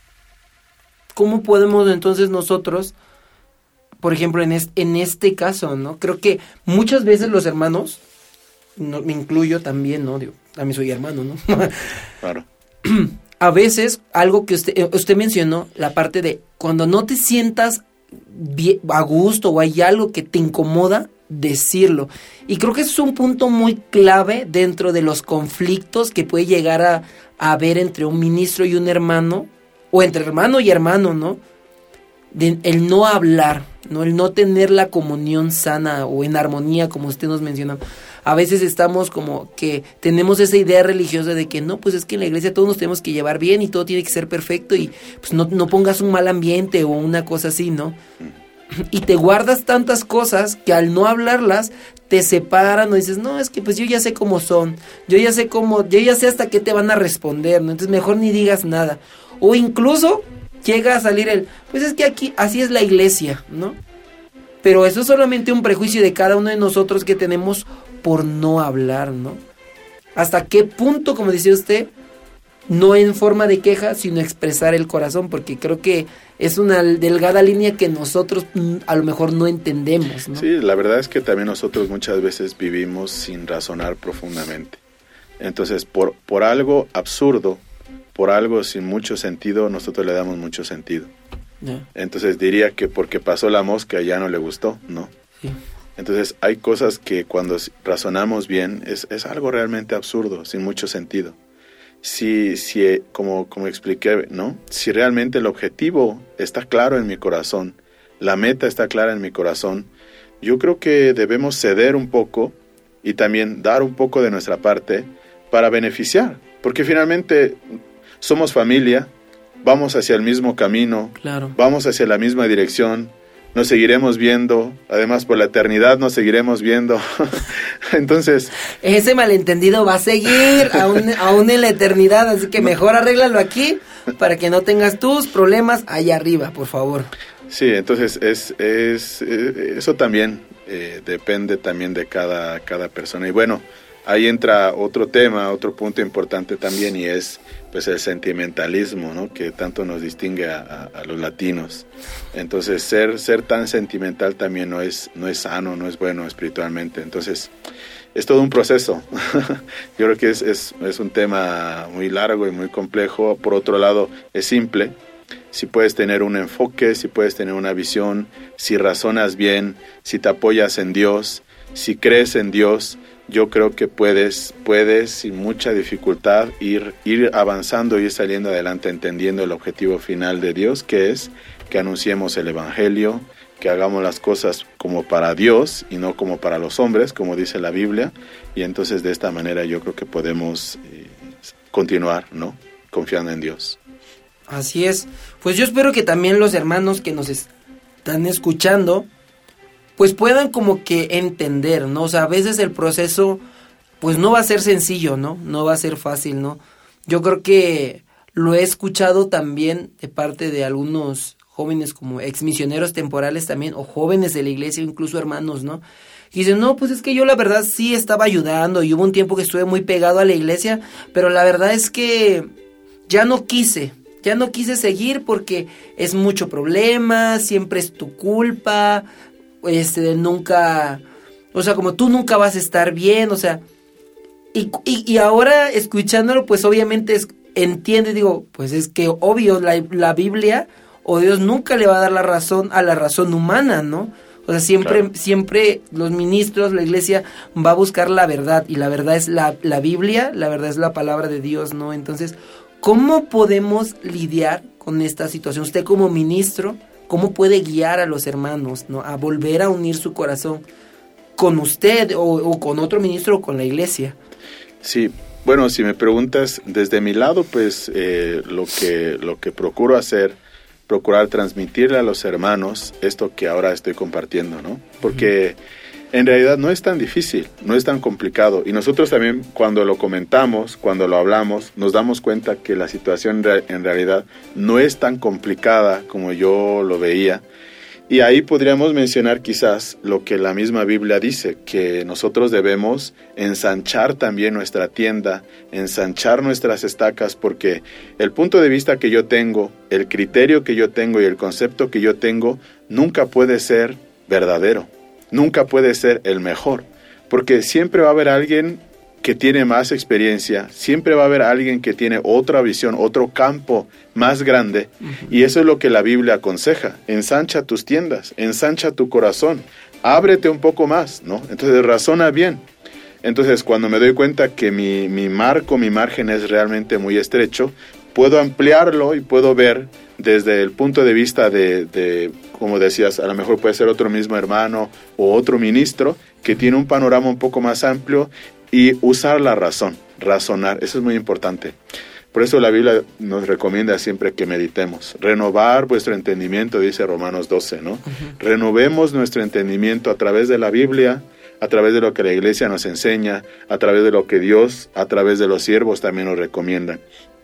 ¿Cómo podemos entonces nosotros, por ejemplo, en, es, en este caso, ¿no? Creo que muchas veces los hermanos, no, me incluyo también, ¿no? Digo, también soy hermano, ¿no? Claro. A veces, algo que usted, usted mencionó, la parte de cuando no te sientas bien, a gusto o hay algo que te incomoda, decirlo. Y creo que eso es un punto muy clave dentro de los conflictos que puede llegar a, a haber entre un ministro y un hermano, o entre hermano y hermano, ¿no? De, el no hablar, ¿no? El no tener la comunión sana o en armonía, como usted nos mencionó. A veces estamos como que tenemos esa idea religiosa de que no, pues es que en la iglesia todos nos tenemos que llevar bien y todo tiene que ser perfecto y pues no, no pongas un mal ambiente o una cosa así, ¿no? Y te guardas tantas cosas que al no hablarlas te separan o dices, no, es que pues yo ya sé cómo son, yo ya sé cómo, yo ya sé hasta qué te van a responder, ¿no? Entonces mejor ni digas nada. O incluso llega a salir el, pues es que aquí así es la iglesia, ¿no? Pero eso es solamente un prejuicio de cada uno de nosotros que tenemos por no hablar, ¿no? ¿Hasta qué punto, como decía usted, no en forma de queja, sino expresar el corazón? Porque creo que es una delgada línea que nosotros a lo mejor no entendemos, ¿no? Sí, la verdad es que también nosotros muchas veces vivimos sin razonar profundamente. Entonces, por, por algo absurdo, por algo sin mucho sentido, nosotros le damos mucho sentido. Yeah. Entonces diría que porque pasó la mosca ya no le gustó, ¿no? Sí. Entonces hay cosas que cuando razonamos bien es, es algo realmente absurdo, sin mucho sentido. Si, si como, como expliqué, ¿no? Si realmente el objetivo está claro en mi corazón, la meta está clara en mi corazón, yo creo que debemos ceder un poco y también dar un poco de nuestra parte para beneficiar, porque finalmente somos familia, vamos hacia el mismo camino, claro. Vamos hacia la misma dirección, nos seguiremos viendo, además por la eternidad nos seguiremos viendo. Entonces... ese malentendido va a seguir aún, aún en la eternidad, así que mejor arréglalo aquí para que no tengas tus problemas allá arriba, por favor. Sí, entonces es, es, es eso también eh, depende también de cada, cada persona. Y bueno, ahí entra otro tema, otro punto importante también, y es pues el sentimentalismo, ¿no? Que tanto nos distingue a, a, a los latinos. Entonces ser ser tan sentimental también no es no es sano, no es bueno espiritualmente. Entonces es todo un proceso. Yo creo que es, es es un tema muy largo y muy complejo. Por otro lado es simple. Si puedes tener un enfoque, si puedes tener una visión, si razonas bien, si te apoyas en Dios, si crees en Dios, yo creo que puedes, puedes sin mucha dificultad ir, ir avanzando y ir saliendo adelante entendiendo el objetivo final de Dios, que es que anunciemos el Evangelio, que hagamos las cosas como para Dios y no como para los hombres, como dice la Biblia, y entonces de esta manera yo creo que podemos eh, continuar, ¿no? Confiando en Dios. Así es. Pues yo espero que también los hermanos que nos están escuchando pues puedan como que entender, ¿no? O sea, a veces el proceso, pues no va a ser sencillo, ¿no? No va a ser fácil, ¿no? Yo creo que lo he escuchado también de parte de algunos jóvenes como exmisioneros temporales también, o jóvenes de la iglesia, incluso hermanos, ¿no? Y dicen, no, pues es que yo la verdad sí estaba ayudando, y hubo un tiempo que estuve muy pegado a la iglesia, pero la verdad es que ya no quise, ya no quise seguir porque es mucho problema, siempre es tu culpa, este, nunca, O sea, como tú nunca vas a estar bien, o sea... Y, y, y ahora escuchándolo, pues obviamente es, entiende, digo, pues es que obvio, la, la Biblia o Dios nunca le va a dar la razón a la razón humana, ¿no? O sea, siempre, claro. siempre los ministros, la iglesia va a buscar la verdad, y la verdad es la, la Biblia, la verdad es la palabra de Dios, ¿no? Entonces, ¿cómo podemos lidiar con esta situación? Usted como ministro, ¿cómo puede guiar a los hermanos, ¿no? A volver a unir su corazón con usted o, o con otro ministro o con la iglesia? Sí, bueno, si me preguntas desde mi lado, pues eh, lo que lo que procuro hacer, procurar transmitirle a los hermanos esto que ahora estoy compartiendo, ¿no? Porque uh-huh. en realidad no es tan difícil, no es tan complicado. Y nosotros también cuando lo comentamos, cuando lo hablamos, nos damos cuenta que la situación en realidad no es tan complicada como yo lo veía. Y ahí podríamos mencionar quizás lo que la misma Biblia dice, que nosotros debemos ensanchar también nuestra tienda, ensanchar nuestras estacas, porque el punto de vista que yo tengo, el criterio que yo tengo y el concepto que yo tengo, nunca puede ser verdadero, nunca puede ser el mejor, porque siempre va a haber alguien que tiene más experiencia, siempre va a haber alguien que tiene otra visión, otro campo más grande, uh-huh. y eso es lo que la Biblia aconseja: ensancha tus tiendas, ensancha tu corazón, ábrete un poco más, ¿no? Entonces razona bien. Entonces cuando me doy cuenta que mi, mi marco, mi margen es realmente muy estrecho, puedo ampliarlo y puedo ver desde el punto de vista de, de, como decías, a lo mejor puede ser otro mismo hermano o otro ministro que tiene un panorama un poco más amplio, y usar la razón, razonar, eso es muy importante. Por eso la Biblia nos recomienda siempre que meditemos. Renovar vuestro entendimiento, dice Romanos doce, ¿no? Uh-huh. Renovemos nuestro entendimiento a través de la Biblia, a través de lo que la iglesia nos enseña, a través de lo que Dios, a través de los siervos también nos recomienda.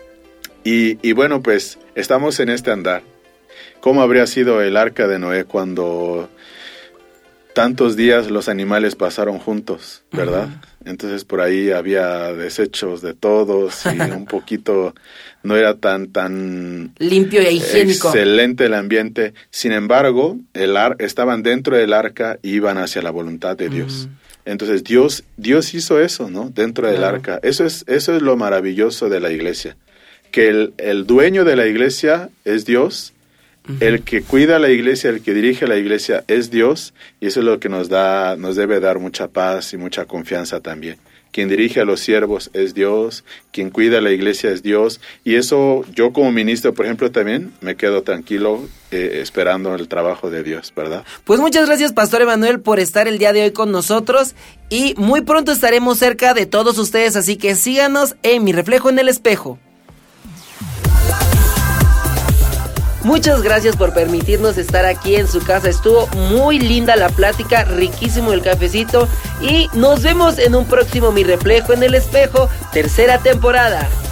Y, y bueno, pues estamos en este andar. ¿Cómo habría sido el arca de Noé cuando tantos días los animales pasaron juntos, verdad? Uh-huh. Entonces por ahí había desechos de todos y un poquito no era tan tan limpio e higiénico. Excelente el ambiente. Sin embargo, el ar- estaban dentro del arca y iban hacia la voluntad de Dios. Mm. Entonces Dios Dios hizo eso, ¿no? Dentro del claro. arca. Eso es eso es lo maravilloso de la iglesia, que el el dueño de la iglesia es Dios. Uh-huh. El que cuida la iglesia, el que dirige la iglesia es Dios, y eso es lo que nos da, nos debe dar mucha paz y mucha confianza también. Quien dirige a los siervos es Dios, quien cuida la iglesia es Dios, y eso yo como ministro, por ejemplo, también me quedo tranquilo eh, esperando el trabajo de Dios, ¿verdad? Pues muchas gracias, Pastor Emanuel, por estar el día de hoy con nosotros, y muy pronto estaremos cerca de todos ustedes, así que síganos en Mi Reflejo en el Espejo. Muchas gracias por permitirnos estar aquí en su casa. Estuvo muy linda la plática, riquísimo el cafecito. Y nos vemos en un próximo Mi Reflejo en el Espejo, tercera temporada.